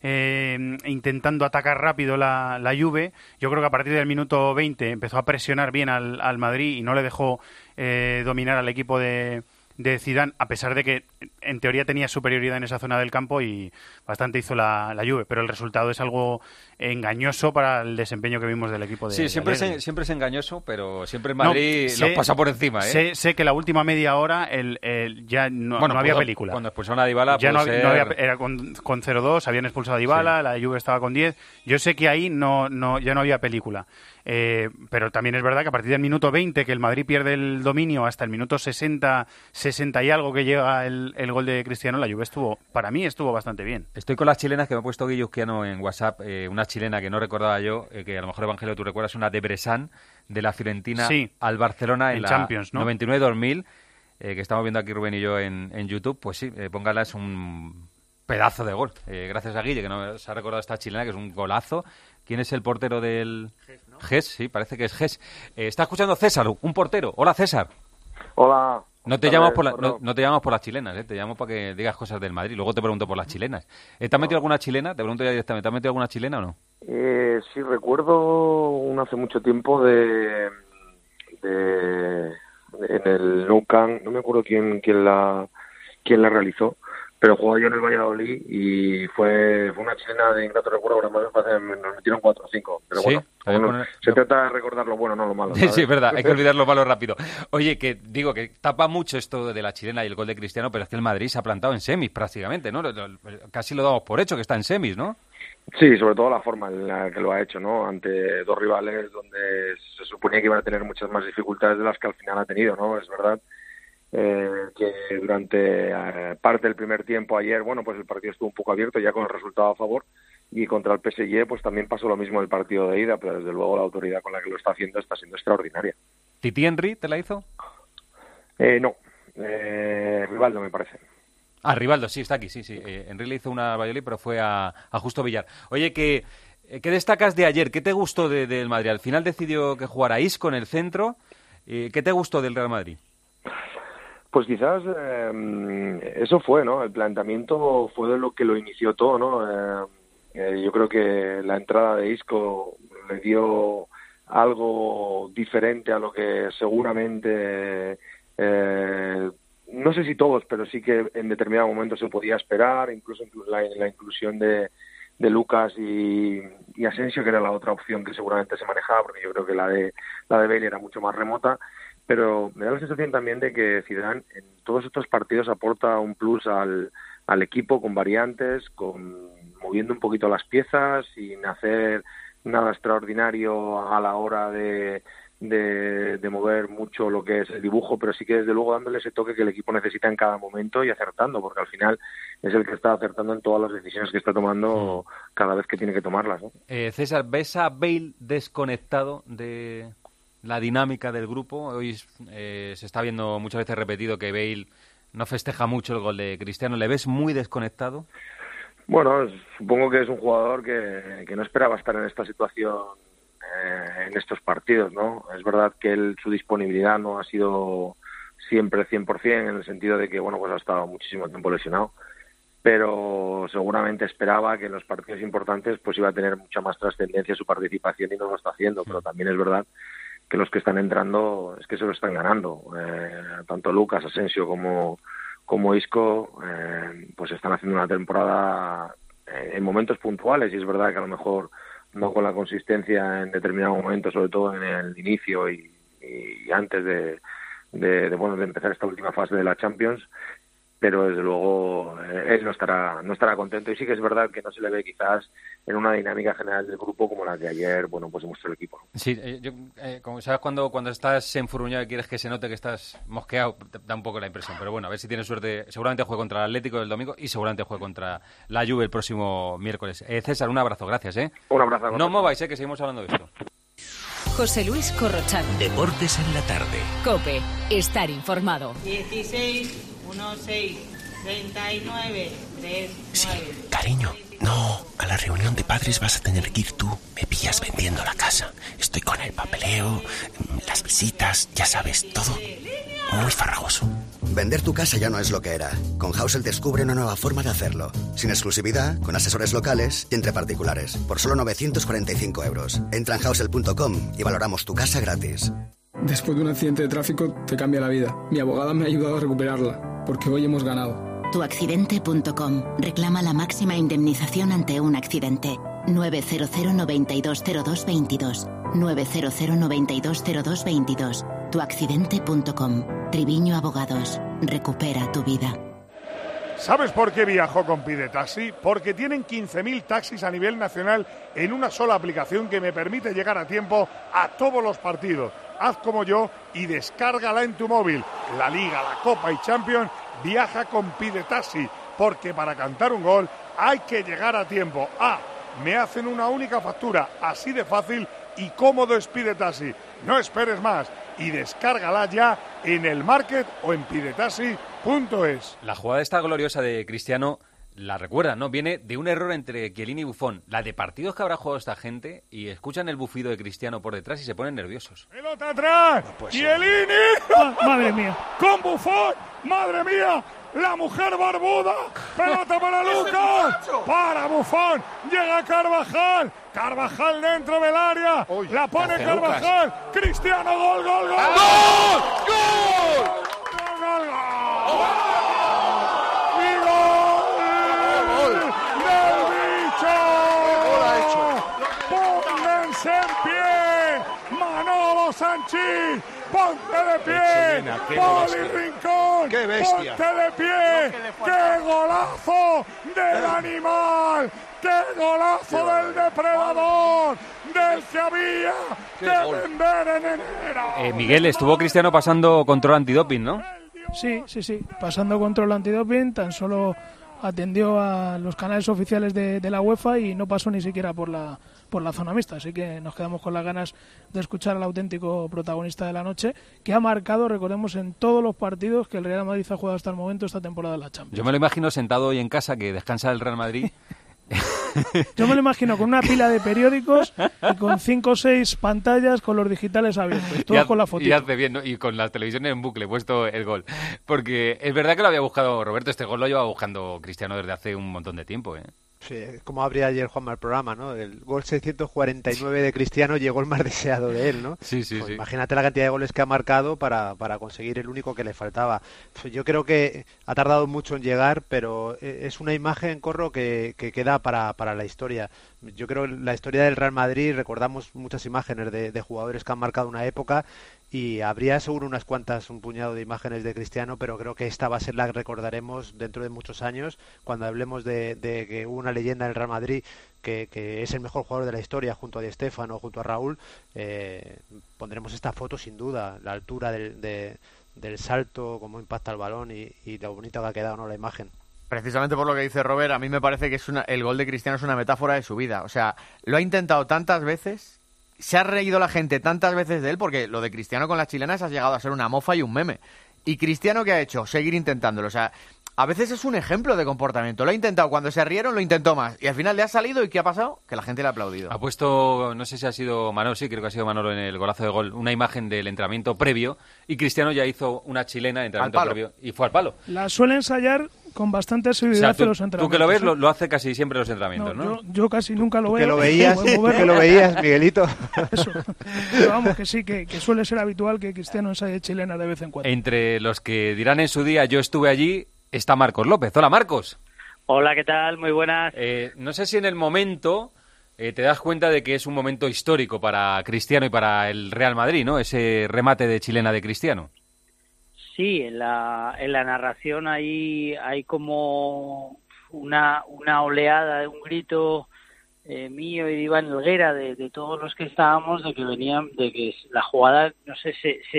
intentando atacar rápido la Juve. Yo creo que a partir del minuto 20 empezó a presionar bien al Madrid y no le dejó dominar al equipo de Zidane, a pesar de que en teoría tenía superioridad en esa zona del campo y bastante hizo la Juve, pero el resultado es algo engañoso para el desempeño que vimos del equipo de Sí, siempre es engañoso, pero siempre el Madrid los pasa por encima, ¿eh? Sé que la última media hora ya no había película. Cuando expulsaron a Dybala ya no había, era con 0-2, habían expulsado a Dybala, la Juve estaba con 10. Yo sé que ahí ya no había película. Pero también es verdad que a partir del minuto 20, que el Madrid pierde el dominio, hasta el minuto 60 y algo que llega el gol de Cristiano, la Juve para mí estuvo bastante bien. Estoy con las chilenas que me ha puesto Guillusquiano en WhatsApp, una chilena que no recordaba yo, que a lo mejor Evangelio tú recuerdas, una de Bressan, de la Fiorentina al Barcelona en la Champions, ¿no? 99-2000, que estamos viendo aquí Rubén y yo en YouTube. Pues sí, póngala, es un pedazo de gol. Gracias a Guille, que nos ha recordado esta chilena, que es un golazo. ¿Quién es el portero del...? Ges, ¿no? Ges, sí, parece que es Ges. Está escuchando César, un portero. Hola, César. Hola. No te llamamos por las chilenas, te llamo para que digas cosas del Madrid. Luego te pregunto por las chilenas. ¿Te has metido alguna chilena? Te pregunto ya directamente. ¿Te has metido alguna chilena o no? Sí, recuerdo hace mucho tiempo en el Nou Camp, no me acuerdo quién la realizó, pero jugaba yo en el Valladolid y fue una chilena de ingrato recuerdo, ahora más nos metieron 4 o 5. Pero ¿sí? Bueno, se trata de recordar lo bueno, no lo malo, ¿sabes? Sí, es verdad, hay que olvidar lo malo rápido. Oye, que tapa mucho esto de la chilena y el gol de Cristiano, pero es que el Madrid se ha plantado en semis prácticamente, ¿no? Casi lo damos por hecho que está en semis, ¿no? Sí, sobre todo la forma en la que lo ha hecho, ¿no? Ante dos rivales donde se suponía que iban a tener muchas más dificultades de las que al final ha tenido, ¿no? Es verdad que durante parte del primer tiempo ayer, bueno, pues el partido estuvo un poco abierto ya con el resultado a favor, y contra el PSG pues también pasó lo mismo el partido de ida, pero desde luego la autoridad con la que lo está haciendo está siendo extraordinaria. ¿Titi Henry te la hizo? No, Rivaldo me parece. Ah, Rivaldo, sí, está aquí, sí. Henry le hizo una Valladolid, pero fue a Justo Villar. Oye, ¿qué destacas de ayer? ¿Qué te gustó del Madrid? Al final decidió que jugara Isco en el centro. ¿Qué te gustó del Real Madrid? Pues quizás eso fue, ¿no? El planteamiento fue de lo que lo inició todo, ¿no? Yo creo que la entrada de Isco le dio algo diferente a lo que seguramente, no sé si todos, pero sí que en determinado momento se podía esperar, incluso la inclusión de Lucas y Asensio, que era la otra opción que seguramente se manejaba, porque yo creo que la de Bale era mucho más remota. Pero me da la sensación también de que Zidane en todos estos partidos aporta un plus al equipo con variantes, moviendo un poquito las piezas, sin hacer nada extraordinario a la hora de mover mucho lo que es el dibujo, pero sí que desde luego dándole ese toque que el equipo necesita en cada momento y acertando, porque al final es el que está acertando en todas las decisiones que está tomando cada vez que tiene que tomarlas, ¿no? César, ¿ves a Bale desconectado la dinámica del grupo? Hoy se está viendo muchas veces repetido que Bale no festeja mucho el gol de Cristiano. ¿Le ves muy desconectado? Bueno, supongo que es un jugador que no esperaba estar en esta situación en estos partidos, ¿no? Es verdad que su disponibilidad no ha sido siempre 100%, en el sentido de que, bueno, pues ha estado muchísimo tiempo lesionado, pero seguramente esperaba que en los partidos importantes pues iba a tener mucha más trascendencia su participación y no lo está haciendo, pero también es verdad que los que están entrando es que se lo están ganando, tanto Lucas, Asensio como Isco, pues están haciendo una temporada en momentos puntuales, y es verdad que a lo mejor no con la consistencia en determinado momento, sobre todo en el inicio y antes de empezar esta última fase de la Champions, pero desde luego él no estará contento, y sí que es verdad que no se le ve quizás en una dinámica general del grupo como la que ayer, pues demostró el equipo, ¿no? Sí, como sabes, cuando estás enfurruñado y quieres que se note que estás mosqueado, da un poco la impresión, pero bueno, a ver si tienes suerte. Seguramente juegue contra el Atlético el domingo y seguramente juegue contra la Juve el próximo miércoles. César, un abrazo, gracias. Un abrazo. No os mováis, que seguimos hablando de esto. José Luis Corrochano. Deportes en la tarde. COPE. Estar informado. 16, 16, 39, 39. Sí, cariño. No, a la reunión de padres vas a tener que ir tú. Me pillas vendiendo la casa. Estoy con el papeleo, las visitas, ya sabes, todo muy farragoso. Vender tu casa ya no es lo que era. Con Housel descubre una nueva forma de hacerlo. Sin exclusividad, con asesores locales y entre particulares. Por solo 945 euros. Entra en housel.com y valoramos tu casa gratis. Después de un accidente de tráfico te cambia la vida. Mi abogada me ha ayudado a recuperarla, porque hoy hemos ganado. Tuaccidente.com. Reclama la máxima indemnización ante un accidente. 900 92 02 22. 900 92 02 22. Tuaccidente.com. Triviño Abogados. Recupera tu vida. ¿Sabes por qué viajo con Pide Taxi? Porque tienen 15.000 taxis a nivel nacional en una sola aplicación que me permite llegar a tiempo a todos los partidos. Haz como yo y descárgala en tu móvil. La Liga, la Copa y Champions, viaja con Pide Taxi, porque para cantar un gol hay que llegar a tiempo. Me hacen una única factura, así de fácil y cómodo es Pide Taxi. No esperes más y descárgala ya en el Market o en pidetaxi.es. La jugada esta gloriosa de Cristiano, la recuerdan, ¿no? Viene de un error entre Chiellini y Buffon. La de partidos que habrá jugado esta gente, y escuchan el bufido de Cristiano por detrás y se ponen nerviosos. ¡Pelota atrás! ¡Chiellini! ¡Madre mía! ¡Con Buffon! ¡Madre mía! ¡La mujer barbuda! ¡Pelota para Lucas! ¡Para Buffon! ¡Llega Carvajal! ¡Carvajal dentro del área! ¡La pone Carvajal! Lucas. ¡Cristiano! ¡Gol, gol, gol! ¡Gol! ¡Gol! ¡Gol, gol, gol! ¡Y gol! ¡Del bicho! ¡Gol ha hecho! ¡Pónganse en pie! ¡Manolo Sanchís! ¡Ponte de pie! ¡Poli Rincón! ¡Qué bestia! ¡Ponte de pie! ¡Qué golazo del animal! ¡Qué golazo del depredador! ¡Del que había que vender en enero! Miguel, estuvo Cristiano pasando control antidoping, ¿no? Sí, pasando control antidoping, tan solo atendió a los canales oficiales de la UEFA y no pasó ni siquiera por la zona mixta, así que nos quedamos con las ganas de escuchar al auténtico protagonista de la noche, que ha marcado, recordemos, en todos los partidos que el Real Madrid ha jugado hasta el momento esta temporada en la Champions. Yo me lo imagino sentado hoy en casa, que descansa el Real Madrid. Yo me lo imagino con una pila de periódicos y con 5 o 6 pantallas con los digitales abiertos, todos con la fotito. Y hace bien, ¿no? Y con las televisiones en bucle, puesto el gol. Porque es verdad que lo había buscado Roberto, este gol lo lleva buscando Cristiano desde hace un montón de tiempo, ¿eh? Sí, como abría ayer Juanma el programa, ¿no? El gol 649 de Cristiano llegó el más deseado de él, ¿no? Sí. Imagínate la cantidad de goles que ha marcado para conseguir el único que le faltaba. Yo creo que ha tardado mucho en llegar, pero es una imagen, Corro, que queda para la historia. Yo creo que la historia del Real Madrid, recordamos muchas imágenes de jugadores que han marcado una época, y habría seguro un puñado de imágenes de Cristiano, pero creo que esta va a ser la que recordaremos dentro de muchos años, cuando hablemos de que hubo una leyenda del Real Madrid que es el mejor jugador de la historia, junto a Di Stéfano, junto a Raúl. Pondremos esta foto sin duda, la altura del salto, cómo impacta el balón y lo bonito que ha quedado, ¿no?, la imagen. Precisamente por lo que dice Robert, a mí me parece que el gol de Cristiano es una metáfora de su vida. O sea, lo ha intentado tantas veces se ha reído la gente tantas veces de él, porque lo de Cristiano con las chilenas ha llegado a ser una mofa y un meme. ¿Y Cristiano qué ha hecho? Seguir intentándolo. O sea, a veces es un ejemplo de comportamiento. Lo ha intentado, cuando se rieron lo intentó más. Y al final le ha salido, ¿y qué ha pasado? Que la gente le ha aplaudido. Ha puesto, no sé si ha sido Manolo, sí, creo que ha sido Manolo en el golazo de gol, una imagen del entrenamiento previo, y Cristiano ya hizo una chilena de entrenamiento previo y fue al palo. La suele ensayar con bastante asiduidad en los entrenamientos. Tú que lo ves, lo hace casi siempre en los entrenamientos, ¿no? Yo casi nunca lo veo. Que lo veías, Miguelito. Eso. Pero vamos, que sí, que suele ser habitual que Cristiano ensaye chilena de vez en cuando. Entre los que dirán en su día, yo estuve allí, está Marcos López. Hola, Marcos. Hola, ¿qué tal? Muy buenas. No sé si en el momento te das cuenta de que es un momento histórico para Cristiano y para el Real Madrid, ¿no? Ese remate de chilena de Cristiano. Sí, en la narración hay como una oleada, un grito mío y de Iván Helguera, de todos los que estábamos, de que la jugada, no sé,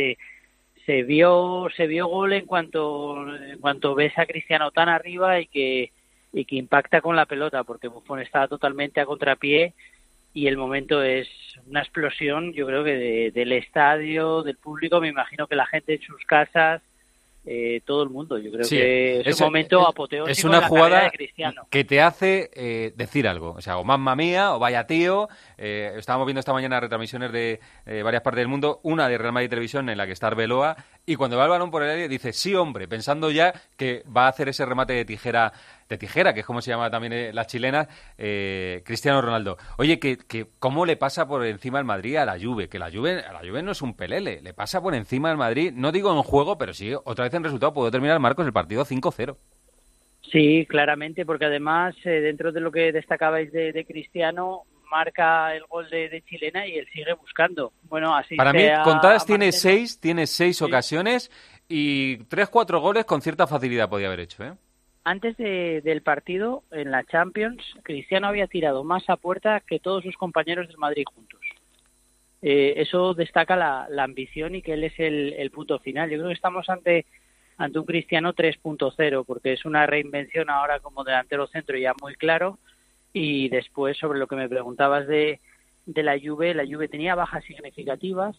se vio gol en cuanto ves a Cristiano tan arriba y que impacta con la pelota, porque Buffon estaba totalmente a contrapié y el momento es una explosión, yo creo que del estadio, del público, me imagino que la gente en sus casas, todo el mundo, yo creo que es un momento apoteósico. Es una jugada de Cristiano, que te hace decir algo, o sea, o mamma mía, o vaya tío. Estábamos viendo esta mañana retransmisiones de varias partes del mundo, una de Real Madrid Televisión en la que está Arbeloa, y cuando va el balón por el aire dice, sí hombre, pensando ya que va a hacer ese remate de tijera, que es como se llama también las chilenas, Cristiano Ronaldo. Oye, que ¿cómo le pasa por encima al Madrid a la Juve? Que a la Juve no es un pelele, le pasa por encima al Madrid, no digo en juego, pero sí, otra vez en resultado pudo terminar, Marcos, el partido 5-0. Sí, claramente, porque además, dentro de lo que destacabais de Cristiano, marca el gol de chilena y él sigue buscando. Bueno, así para mí, contadas tiene seis ocasiones y 3-4 goles con cierta facilidad podía haber hecho, ¿eh? Antes del partido, en la Champions, Cristiano había tirado más a puerta que todos sus compañeros del Madrid juntos. Eso destaca la ambición y que él es el punto final. Yo creo que estamos ante un Cristiano 3.0, porque es una reinvención ahora como delantero centro ya muy claro. Y después, sobre lo que me preguntabas de la Juve tenía bajas significativas,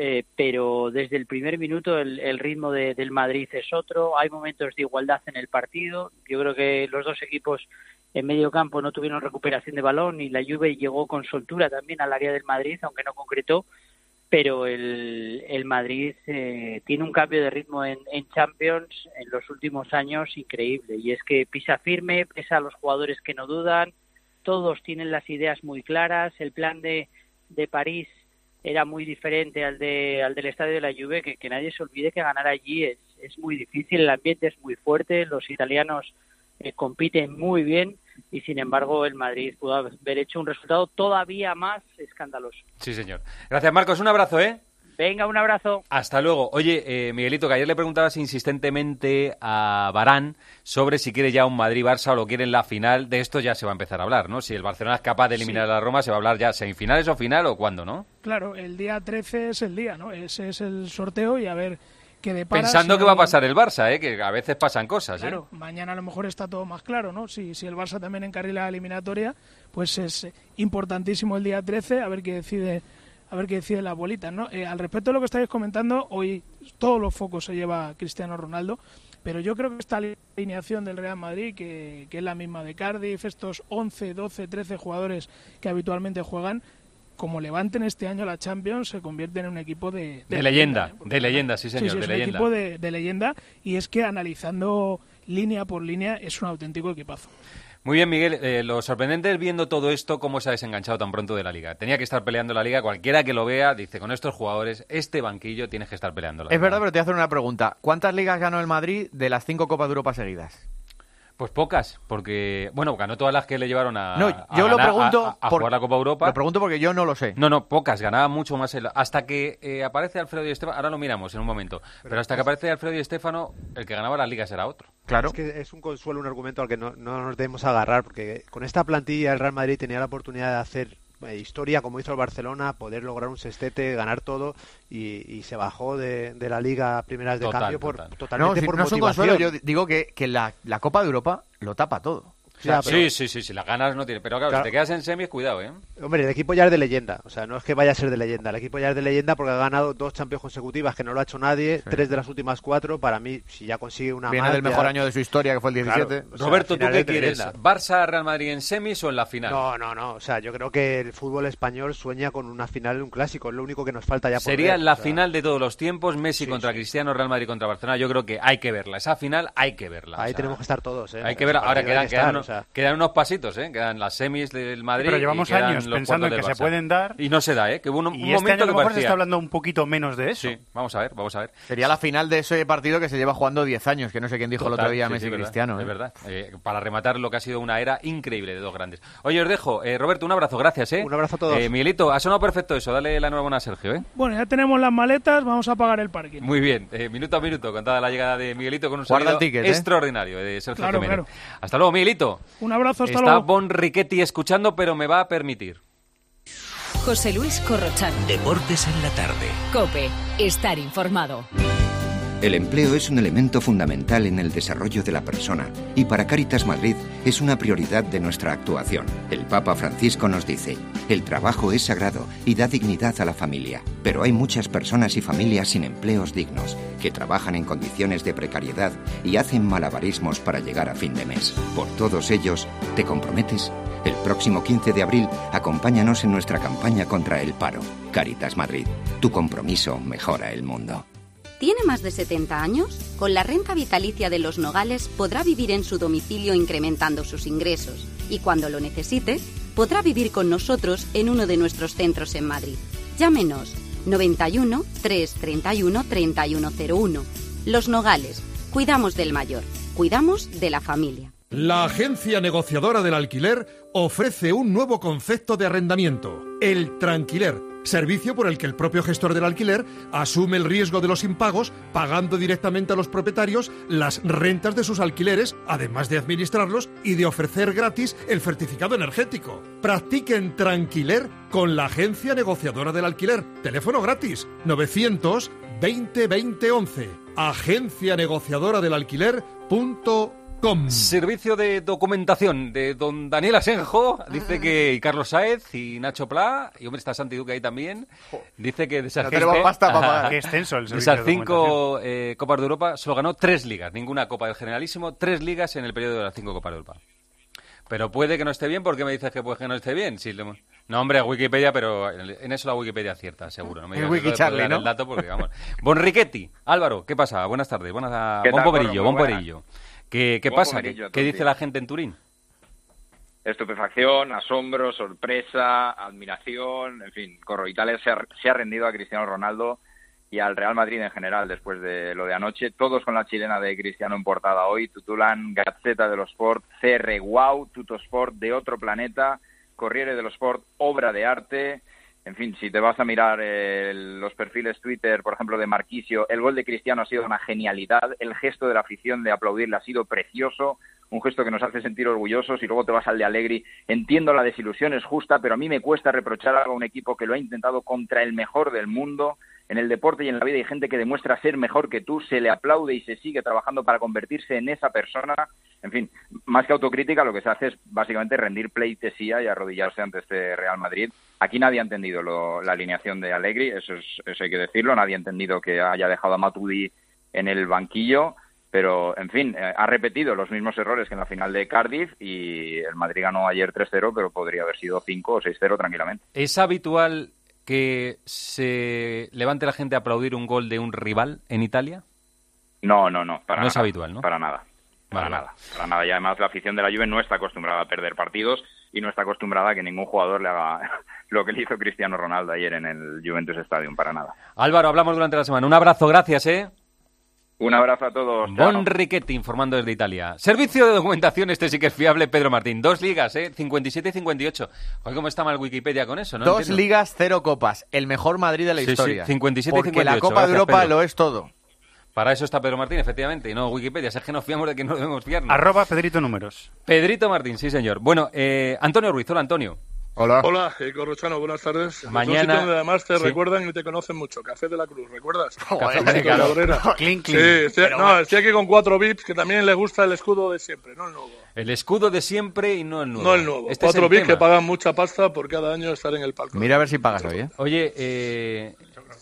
pero desde el primer minuto el ritmo del Madrid es otro. Hay momentos de igualdad en el partido. Yo creo que los dos equipos en medio campo no tuvieron recuperación de balón y la Juve llegó con soltura también al área del Madrid, aunque no concretó. Pero el Madrid tiene un cambio de ritmo en Champions en los últimos años increíble. Y es que pisa firme, pesa a los jugadores que no dudan. Todos tienen las ideas muy claras. El plan de París era muy diferente al del estadio de la Juve, que nadie se olvide que ganar allí es muy difícil, el ambiente es muy fuerte, los italianos compiten muy bien y sin embargo el Madrid pudo haber hecho un resultado todavía más escandaloso. Sí, señor. Gracias, Marcos. Un abrazo, ¿eh? Venga, un abrazo. Hasta luego. Oye, Miguelito, que ayer le preguntabas insistentemente a Varane sobre si quiere ya un Madrid-Barça o lo quiere en la final. De esto ya se va a empezar a hablar, ¿no? Si el Barcelona es capaz de eliminar a la Roma, se va a hablar ya semifinales o final o cuándo, ¿no? Claro, el día 13 es el día, ¿no? Ese es el sorteo y a ver qué depara. Pensando que va a pasar el Barça, que a veces pasan cosas, Claro, mañana a lo mejor está todo más claro, ¿no? Si el Barça también encarrila la eliminatoria, pues es importantísimo el día 13, a ver qué decide las bolitas, ¿no? Al respecto de lo que estáis comentando, hoy todos los focos se lleva Cristiano Ronaldo, pero yo creo que esta alineación del Real Madrid, que es la misma de Cardiff, estos 11, 12, 13 jugadores que habitualmente juegan, como levanten este año la Champions, se convierten en un equipo de leyenda, de leyenda, sí señor, sí, de es leyenda. Un equipo de leyenda, y es que analizando línea por línea es un auténtico equipazo. Muy bien, Miguel. Lo sorprendente es viendo todo esto, cómo se ha desenganchado tan pronto de la Liga. Tenía que estar peleando la Liga. Cualquiera que lo vea dice, con estos jugadores, este banquillo tienes que estar peleando la Liga. Es verdad, pero te voy a hacer una pregunta. ¿Cuántas ligas ganó el Madrid de las 5 Copas de Europa seguidas? Pues pocas, porque, bueno, ganó todas las que le llevaron a jugar la Copa Europa. Lo pregunto porque yo no lo sé. No, pocas, ganaba mucho más. Hasta que aparece Alfredo Di Stéfano, ahora lo miramos en un momento, pero hasta que aparece Alfredo Di Stéfano, el que ganaba las ligas era otro. Claro. Es que es un consuelo, un argumento al que no nos debemos agarrar, porque con esta plantilla el Real Madrid tenía la oportunidad de hacer historia como hizo el Barcelona, poder lograr un sextete, ganar todo y se bajó de la Liga primeras de cambio totalmente por motivación. No es un consuelo, yo digo que la Copa de Europa lo tapa todo. Ya, pero- Sí, las ganas no tiene. Pero claro, Claro. si te quedas en semis, cuidado, ¿eh? Hombre, el equipo ya es de leyenda. O sea, no es que vaya a ser de leyenda. El equipo ya es de leyenda porque ha ganado 2 Champions consecutivas, que no lo ha hecho nadie. 3 de las últimas 4. Para mí, si ya consigue una Viene más... del mejor año de su historia, que fue el 17. Claro, o sea, Roberto, ¿tú final qué es de quieres? leyenda. ¿Barça-Real Madrid en semis o en la final? No. O sea, yo creo que el fútbol español sueña con una final de un clásico. Es lo único que nos falta ya por Sería ver, la o sea, final de todos los tiempos, Messi contra Cristiano, Real Madrid contra Barcelona. Yo creo que hay que verla. Esa final hay que verla. Ahí tenemos que estar todos, ¿eh? Hay que verla. Ese Ahora partido hay que estar, quedan unos pasitos, ¿eh? Quedan las semis del Madrid. Pero llevamos y quedan años los pensando cuartos en que del se Barça. pueden dar. Y no se da, ¿eh? Que hubo un Y este momento año a que lo mejor se parecía. está hablando un poquito menos de eso. Sí, vamos a ver. Sería la final de ese partido que se lleva jugando 10 años, que no sé quién dijo el otro día Messi y ¿verdad? Cristiano. Es verdad. Para rematar lo que ha sido una era increíble de dos grandes. Oye, os dejo. Roberto, un abrazo, gracias, ¿eh? Un abrazo a todos. Miguelito, ha sonado perfecto eso. Dale la enhorabuena a Sergio, ¿eh? Bueno, ya tenemos las maletas, vamos a pagar el parking. Muy bien, minuto a minuto, contada la llegada de Miguelito con un Guarda sonido el ticket, extraordinario de Sergio Claro, Jiménez. claro. Hasta luego, Miguelito. Un abrazo, hasta Está luego. Bon Riquetti escuchando, pero me va a permitir. José Luis Corrochano. Deportes en la tarde. COPE. Estar informado. El empleo es un elemento fundamental en el desarrollo de la persona y para Cáritas Madrid es una prioridad de nuestra actuación. El Papa Francisco nos dice, el trabajo es sagrado y da dignidad a la familia, pero hay muchas personas y familias sin empleos dignos que trabajan en condiciones de precariedad y hacen malabarismos para llegar a fin de mes. Por todos ellos, ¿te comprometes? El próximo 15 de abril, acompáñanos en nuestra campaña contra el paro. Cáritas Madrid, tu compromiso mejora el mundo. ¿Tiene más de 70 años? Con la renta vitalicia de Los Nogales podrá vivir en su domicilio incrementando sus ingresos y cuando lo necesite, podrá vivir con nosotros en uno de nuestros centros en Madrid. Llámenos 91 331 3101. Los Nogales. Cuidamos del mayor. Cuidamos de la familia. La agencia negociadora del alquiler ofrece un nuevo concepto de arrendamiento, el tranquiler, servicio por el que el propio gestor del alquiler asume el riesgo de los impagos, pagando directamente a los propietarios las rentas de sus alquileres, además de administrarlos y de ofrecer gratis el certificado energético. Practiquen tranquiler con la agencia negociadora del alquiler. Teléfono gratis 900 20 20 11. Agencia negociadora del alquiler.com. Servicio de documentación de don Daniel Asenjo, dice que y Carlos Sáez y Nacho Pla, y hombre está Santi Duque ahí también, dice que de esas, No tenemos pasta para pagar. Qué extenso el de servicio esas de 5 Copas de Europa solo ganó 3 ligas, ninguna Copa del Generalísimo, 3 ligas en el periodo de las 5 Copas de Europa. Pero puede que no esté bien, ¿por qué me dices que puede que no esté bien? Si no, hombre, Wikipedia, pero en eso la Wikipedia acierta, seguro. No me digas Wiki eso de Charlie, dar ¿no? el dato porque, vamos. Bon Riquetti, Álvaro, ¿qué pasa? Buenas tardes, ¿Qué Bon tal, Poverillo, Corro? Muy Bon Poverillo. ¿Qué Buen pasa? poverillo, ¿Qué dice tío. la gente en Turín? Estupefacción, asombro, sorpresa, admiración, en fin, Corro. Italia se ha rendido a Cristiano Ronaldo y al Real Madrid en general después de lo de anoche. Todos con la chilena de Cristiano en portada hoy. Tutulan, Gazzetta dello Sport, CR Wow, Tuttosport de otro planeta, Corriere dello Sport, obra de arte. En fin, si te vas a mirar los perfiles Twitter, por ejemplo, de Marquisio, el gol de Cristiano ha sido una genialidad, el gesto de la afición de aplaudirle ha sido precioso, un gesto que nos hace sentir orgullosos, y luego te vas al de Allegri. Entiendo la desilusión, es justa, pero a mí me cuesta reprochar algo a un equipo que lo ha intentado contra el mejor del mundo. En el deporte y en la vida hay gente que demuestra ser mejor que tú, se le aplaude y se sigue trabajando para convertirse en esa persona. En fin, más que autocrítica, lo que se hace es básicamente rendir pleitesía y arrodillarse ante este Real Madrid. Aquí nadie ha entendido la alineación de Allegri, eso hay que decirlo. Nadie ha entendido que haya dejado a Matuidi en el banquillo, pero, en fin, ha repetido los mismos errores que en la final de Cardiff, y el Madrid ganó ayer 3-0, pero podría haber sido 5 o 6-0 tranquilamente. ¿Es habitual que se levante la gente a aplaudir un gol de un rival en Italia? No, para No es nada, habitual, ¿no? Para nada. Para nada. Y además la afición de la Juve no está acostumbrada a perder partidos y no está acostumbrada a que ningún jugador le haga lo que le hizo Cristiano Ronaldo ayer en el Juventus Stadium, para nada. Álvaro, hablamos durante la semana. Un abrazo, gracias, Un abrazo a todos. Bon Riquetti, informando desde Italia. Servicio de documentación, este sí que es fiable, Pedro Martín. 2 ligas, 57 y 58. Oye, ¿cómo está mal Wikipedia con eso? No 2 entiendo. ligas, 0 copas. El mejor Madrid de la Sí, historia. 57 y Porque 58. la Copa Gracias, de Europa Pedro. lo es todo. Para eso está Pedro Martín, efectivamente, y no Wikipedia. Es que nos fiamos de que no debemos fiarnos. @Pedrito Números. Pedrito Martín, sí, señor. Bueno, Antonio Ruiz, hola, Antonio. Hola. Hola, Corrochano, buenas tardes. Mañana... Dos sitios donde además te sí. recuerdan y te conocen mucho. Café de la Cruz, ¿recuerdas? Café Cabrera. Sí, estoy aquí con 4 VIPs que también les gusta el escudo de siempre, no el nuevo. El escudo de siempre y no el nuevo. No el nuevo. Este 4 es el VIPs tema. que pagan mucha pasta por cada año estar en el palco. Mira a ver si pagas hoy, ¿eh? Oye,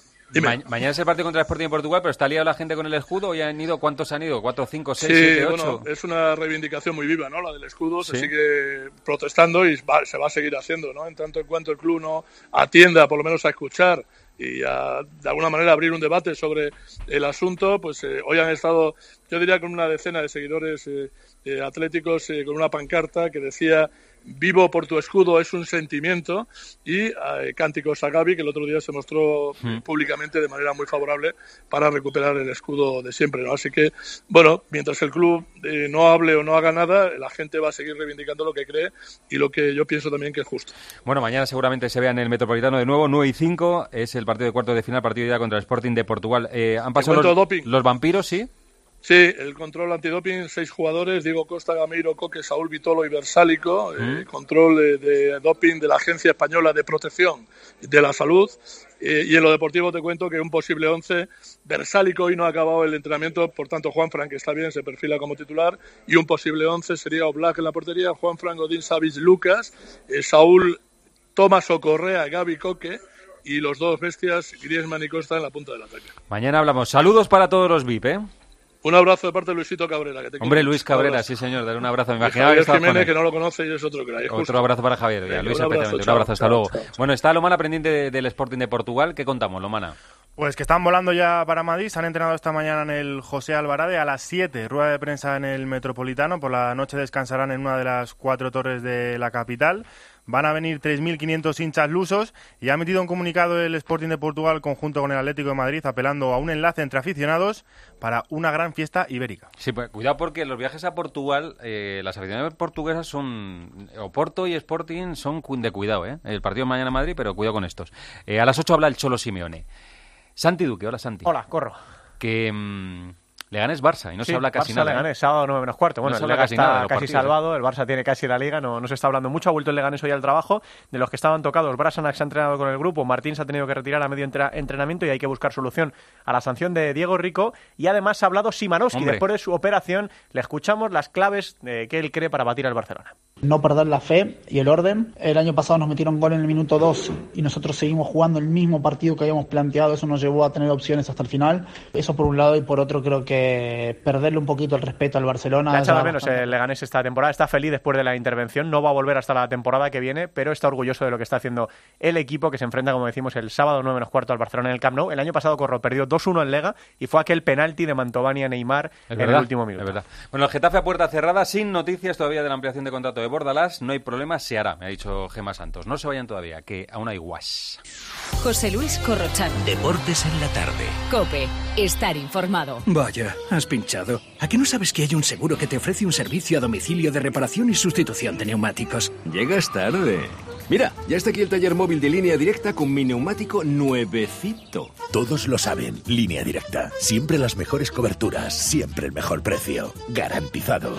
mañana es el partido contra el Sporting de Portugal, pero ¿está liado la gente con el escudo? ¿Ya han ido? ¿Cuántos han ido? ¿4, 5, 6, 7, 8? Bueno, es una reivindicación muy viva, ¿no? La del escudo se Sí. sigue protestando y se va a seguir haciendo, ¿no? En tanto en cuanto el club no atienda, por lo menos a escuchar y a, de alguna manera, abrir un debate sobre el asunto, pues hoy han estado, yo diría, con una decena de seguidores atléticos con una pancarta que decía: vivo por tu escudo, es un sentimiento, y cánticos a Gavi, que el otro día se mostró públicamente de manera muy favorable para recuperar el escudo de siempre, ¿no? Así que, bueno, mientras el club no hable o no haga nada, la gente va a seguir reivindicando lo que cree y lo que yo pienso también que es justo. Bueno, mañana seguramente se vea en el Metropolitano de nuevo, 9:05, es el partido de cuartos de final, partido ya contra el Sporting de Portugal. Han pasado los vampiros, ¿sí? Sí, el control antidoping, 6 jugadores: Diego Costa, Gameiro, Coque, Saúl Vitolo y Versálico. Control de doping de la Agencia Española de Protección de la Salud. Y en lo deportivo te cuento que un posible 11, Versálico hoy no ha acabado el entrenamiento, por tanto Juanfran, que está bien, se perfila como titular, y un posible 11 sería Oblak en la portería, Juanfran, Godín, Savic, Lucas, Saúl, Tomás o Correa, Gavi, Coque, y los 2 bestias, Griezmann y Costa, en la punta del ataque. Mañana hablamos. Saludos para todos los VIP, ¿eh? Un abrazo de parte de Luisito Cabrera. Que te Hombre, quiero. Luis Cabrera, sí señor, darle un abrazo. Me Y imaginaba que Javier estabas con Jiménez, él. que no lo conoce y es otro crack. Otro abrazo para Javier, Venga, Luis un abrazo, especialmente. Un abrazo, hasta chao, luego. chao. Bueno, está Lomana pendiente del Sporting de Portugal. ¿Qué contamos, Lomana? Pues que están volando ya para Madrid, se han entrenado esta mañana en el José Alvarade a las 7, rueda de prensa en el Metropolitano, por la noche descansarán en una de las 4 torres de la capital. Van a venir 3.500 hinchas lusos y ha emitido un comunicado el Sporting de Portugal conjunto con el Atlético de Madrid apelando a un enlace entre aficionados para una gran fiesta ibérica. Sí, pues cuidado porque los viajes a Portugal, las aficiones portuguesas son, Oporto y Sporting son de cuidado, ¿eh? El partido es mañana en Madrid, pero cuidado con estos. A las 8 habla el Cholo Simeone. Santi Duque, hola Santi. Hola, Corro. Que Leganés Barça y no se habla casi Barça, nada. Leganés, sábado 9 menos cuarto. Bueno, No se el habla Lega casi está nada de los casi partidos, salvado, el Barça tiene casi la liga, no se está hablando mucho. Ha vuelto el Leganés hoy al trabajo. De los que estaban tocados, Brasanac se ha entrenado con el grupo, Martín se ha tenido que retirar a medio entrenamiento y hay que buscar solución a la sanción de Diego Rico. Y además ha hablado Szymanowski. Hombre. Después de su operación, le escuchamos las claves que él cree para batir al Barcelona. No perder la fe y el orden. El año pasado nos metieron gol en el minuto 2 y nosotros seguimos jugando el mismo partido que habíamos planteado. Eso nos llevó a tener opciones hasta el final. Eso por un lado, y por otro creo que perderle un poquito el respeto al Barcelona. Le ha echado ya menos bastante. el Leganés esta temporada. Está feliz después de la intervención. No va a volver hasta la temporada que viene, pero está orgulloso de lo que está haciendo el equipo, que se enfrenta, como decimos, el sábado 9 menos cuarto al Barcelona en el Camp Nou. El año pasado Corro perdió 2-1 en Lega y fue aquel penalti de Mantovani a Neymar en el último minuto. Es verdad. Bueno, el Getafe a puerta cerrada, sin noticias todavía de la ampliación de contrato de Bordalás. No hay problema, se hará, me ha dicho Gemma Santos. No se vayan todavía, que aún hay guas. José Luis Corrochano. Deportes en la tarde. COPE. Estar informado. Vaya, has pinchado. ¿A qué no sabes que hay un seguro que te ofrece un servicio a domicilio de reparación y sustitución de neumáticos? Llegas tarde. Mira, ya está aquí el taller móvil de Línea Directa con mi neumático nuevecito. Todos lo saben, Línea Directa. Siempre las mejores coberturas, siempre el mejor precio. Garantizado.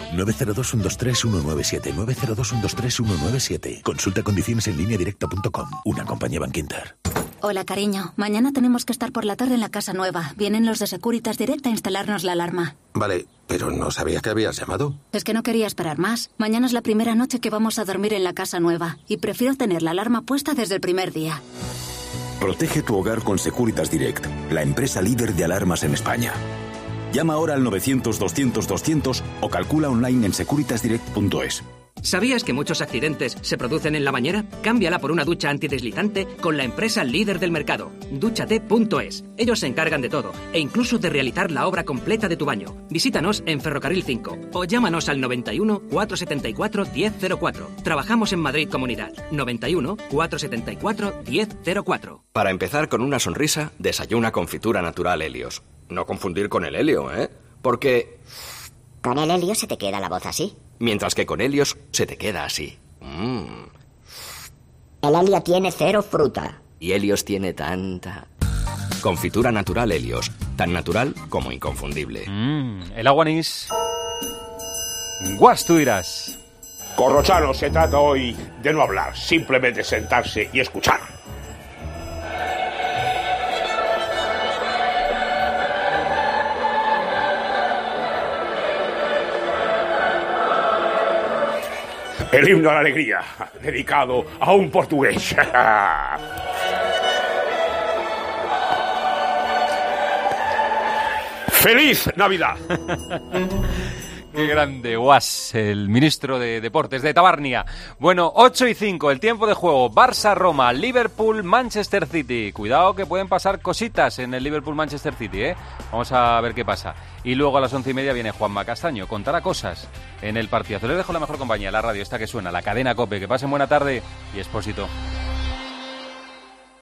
902-123-197. 902-123-197. Consulta condiciones en lineadirecta.com. Una compañía Bankinter. Hola, cariño. Mañana tenemos que estar por la tarde en la casa nueva. Vienen los de Securitas Direct a instalarnos la alarma. Vale, pero no sabía que habías llamado. Es que no quería esperar más. Mañana es la primera noche que vamos a dormir en la casa nueva y prefiero tener la alarma puesta desde el primer día. Protege tu hogar con Securitas Direct, la empresa líder de alarmas en España. Llama ahora al 900-200-200 o calcula online en securitasdirect.es. ¿Sabías que muchos accidentes se producen en la bañera? Cámbiala por una ducha antideslizante con la empresa líder del mercado, Dúchate.es. Ellos se encargan de todo e incluso de realizar la obra completa de tu baño. Visítanos en Ferrocarril 5 o llámanos al 91 474 1004. Trabajamos en Madrid Comunidad. 91 474 1004. Para empezar con una sonrisa, desayuna confitura natural Helios. No confundir con el helio, ¿eh? Porque... Con el helio se te queda la voz así. Mientras que con Helios se te queda así. El helio tiene 0 fruta. Y Helios tiene tanta... Confitura natural Helios. Tan natural como inconfundible. El agua anís. Guas, tú dirás. Corrochano, se trata hoy de no hablar, simplemente sentarse y escuchar. El himno a la alegría, dedicado a un portugués. ¡Feliz Navidad! Qué grande, Guas, el ministro de Deportes de Tabarnia. Bueno, 8:05, el tiempo de juego. Barça-Roma, Liverpool-Manchester City. Cuidado que pueden pasar cositas en el Liverpool-Manchester City, ¿eh? Vamos a ver qué pasa. Y luego a las 11:30 viene Juanma Castaño. Contará cosas en el partidazo. Les dejo la mejor compañía, la radio esta que suena, la cadena COPE. Que pasen buena tarde y Expósito.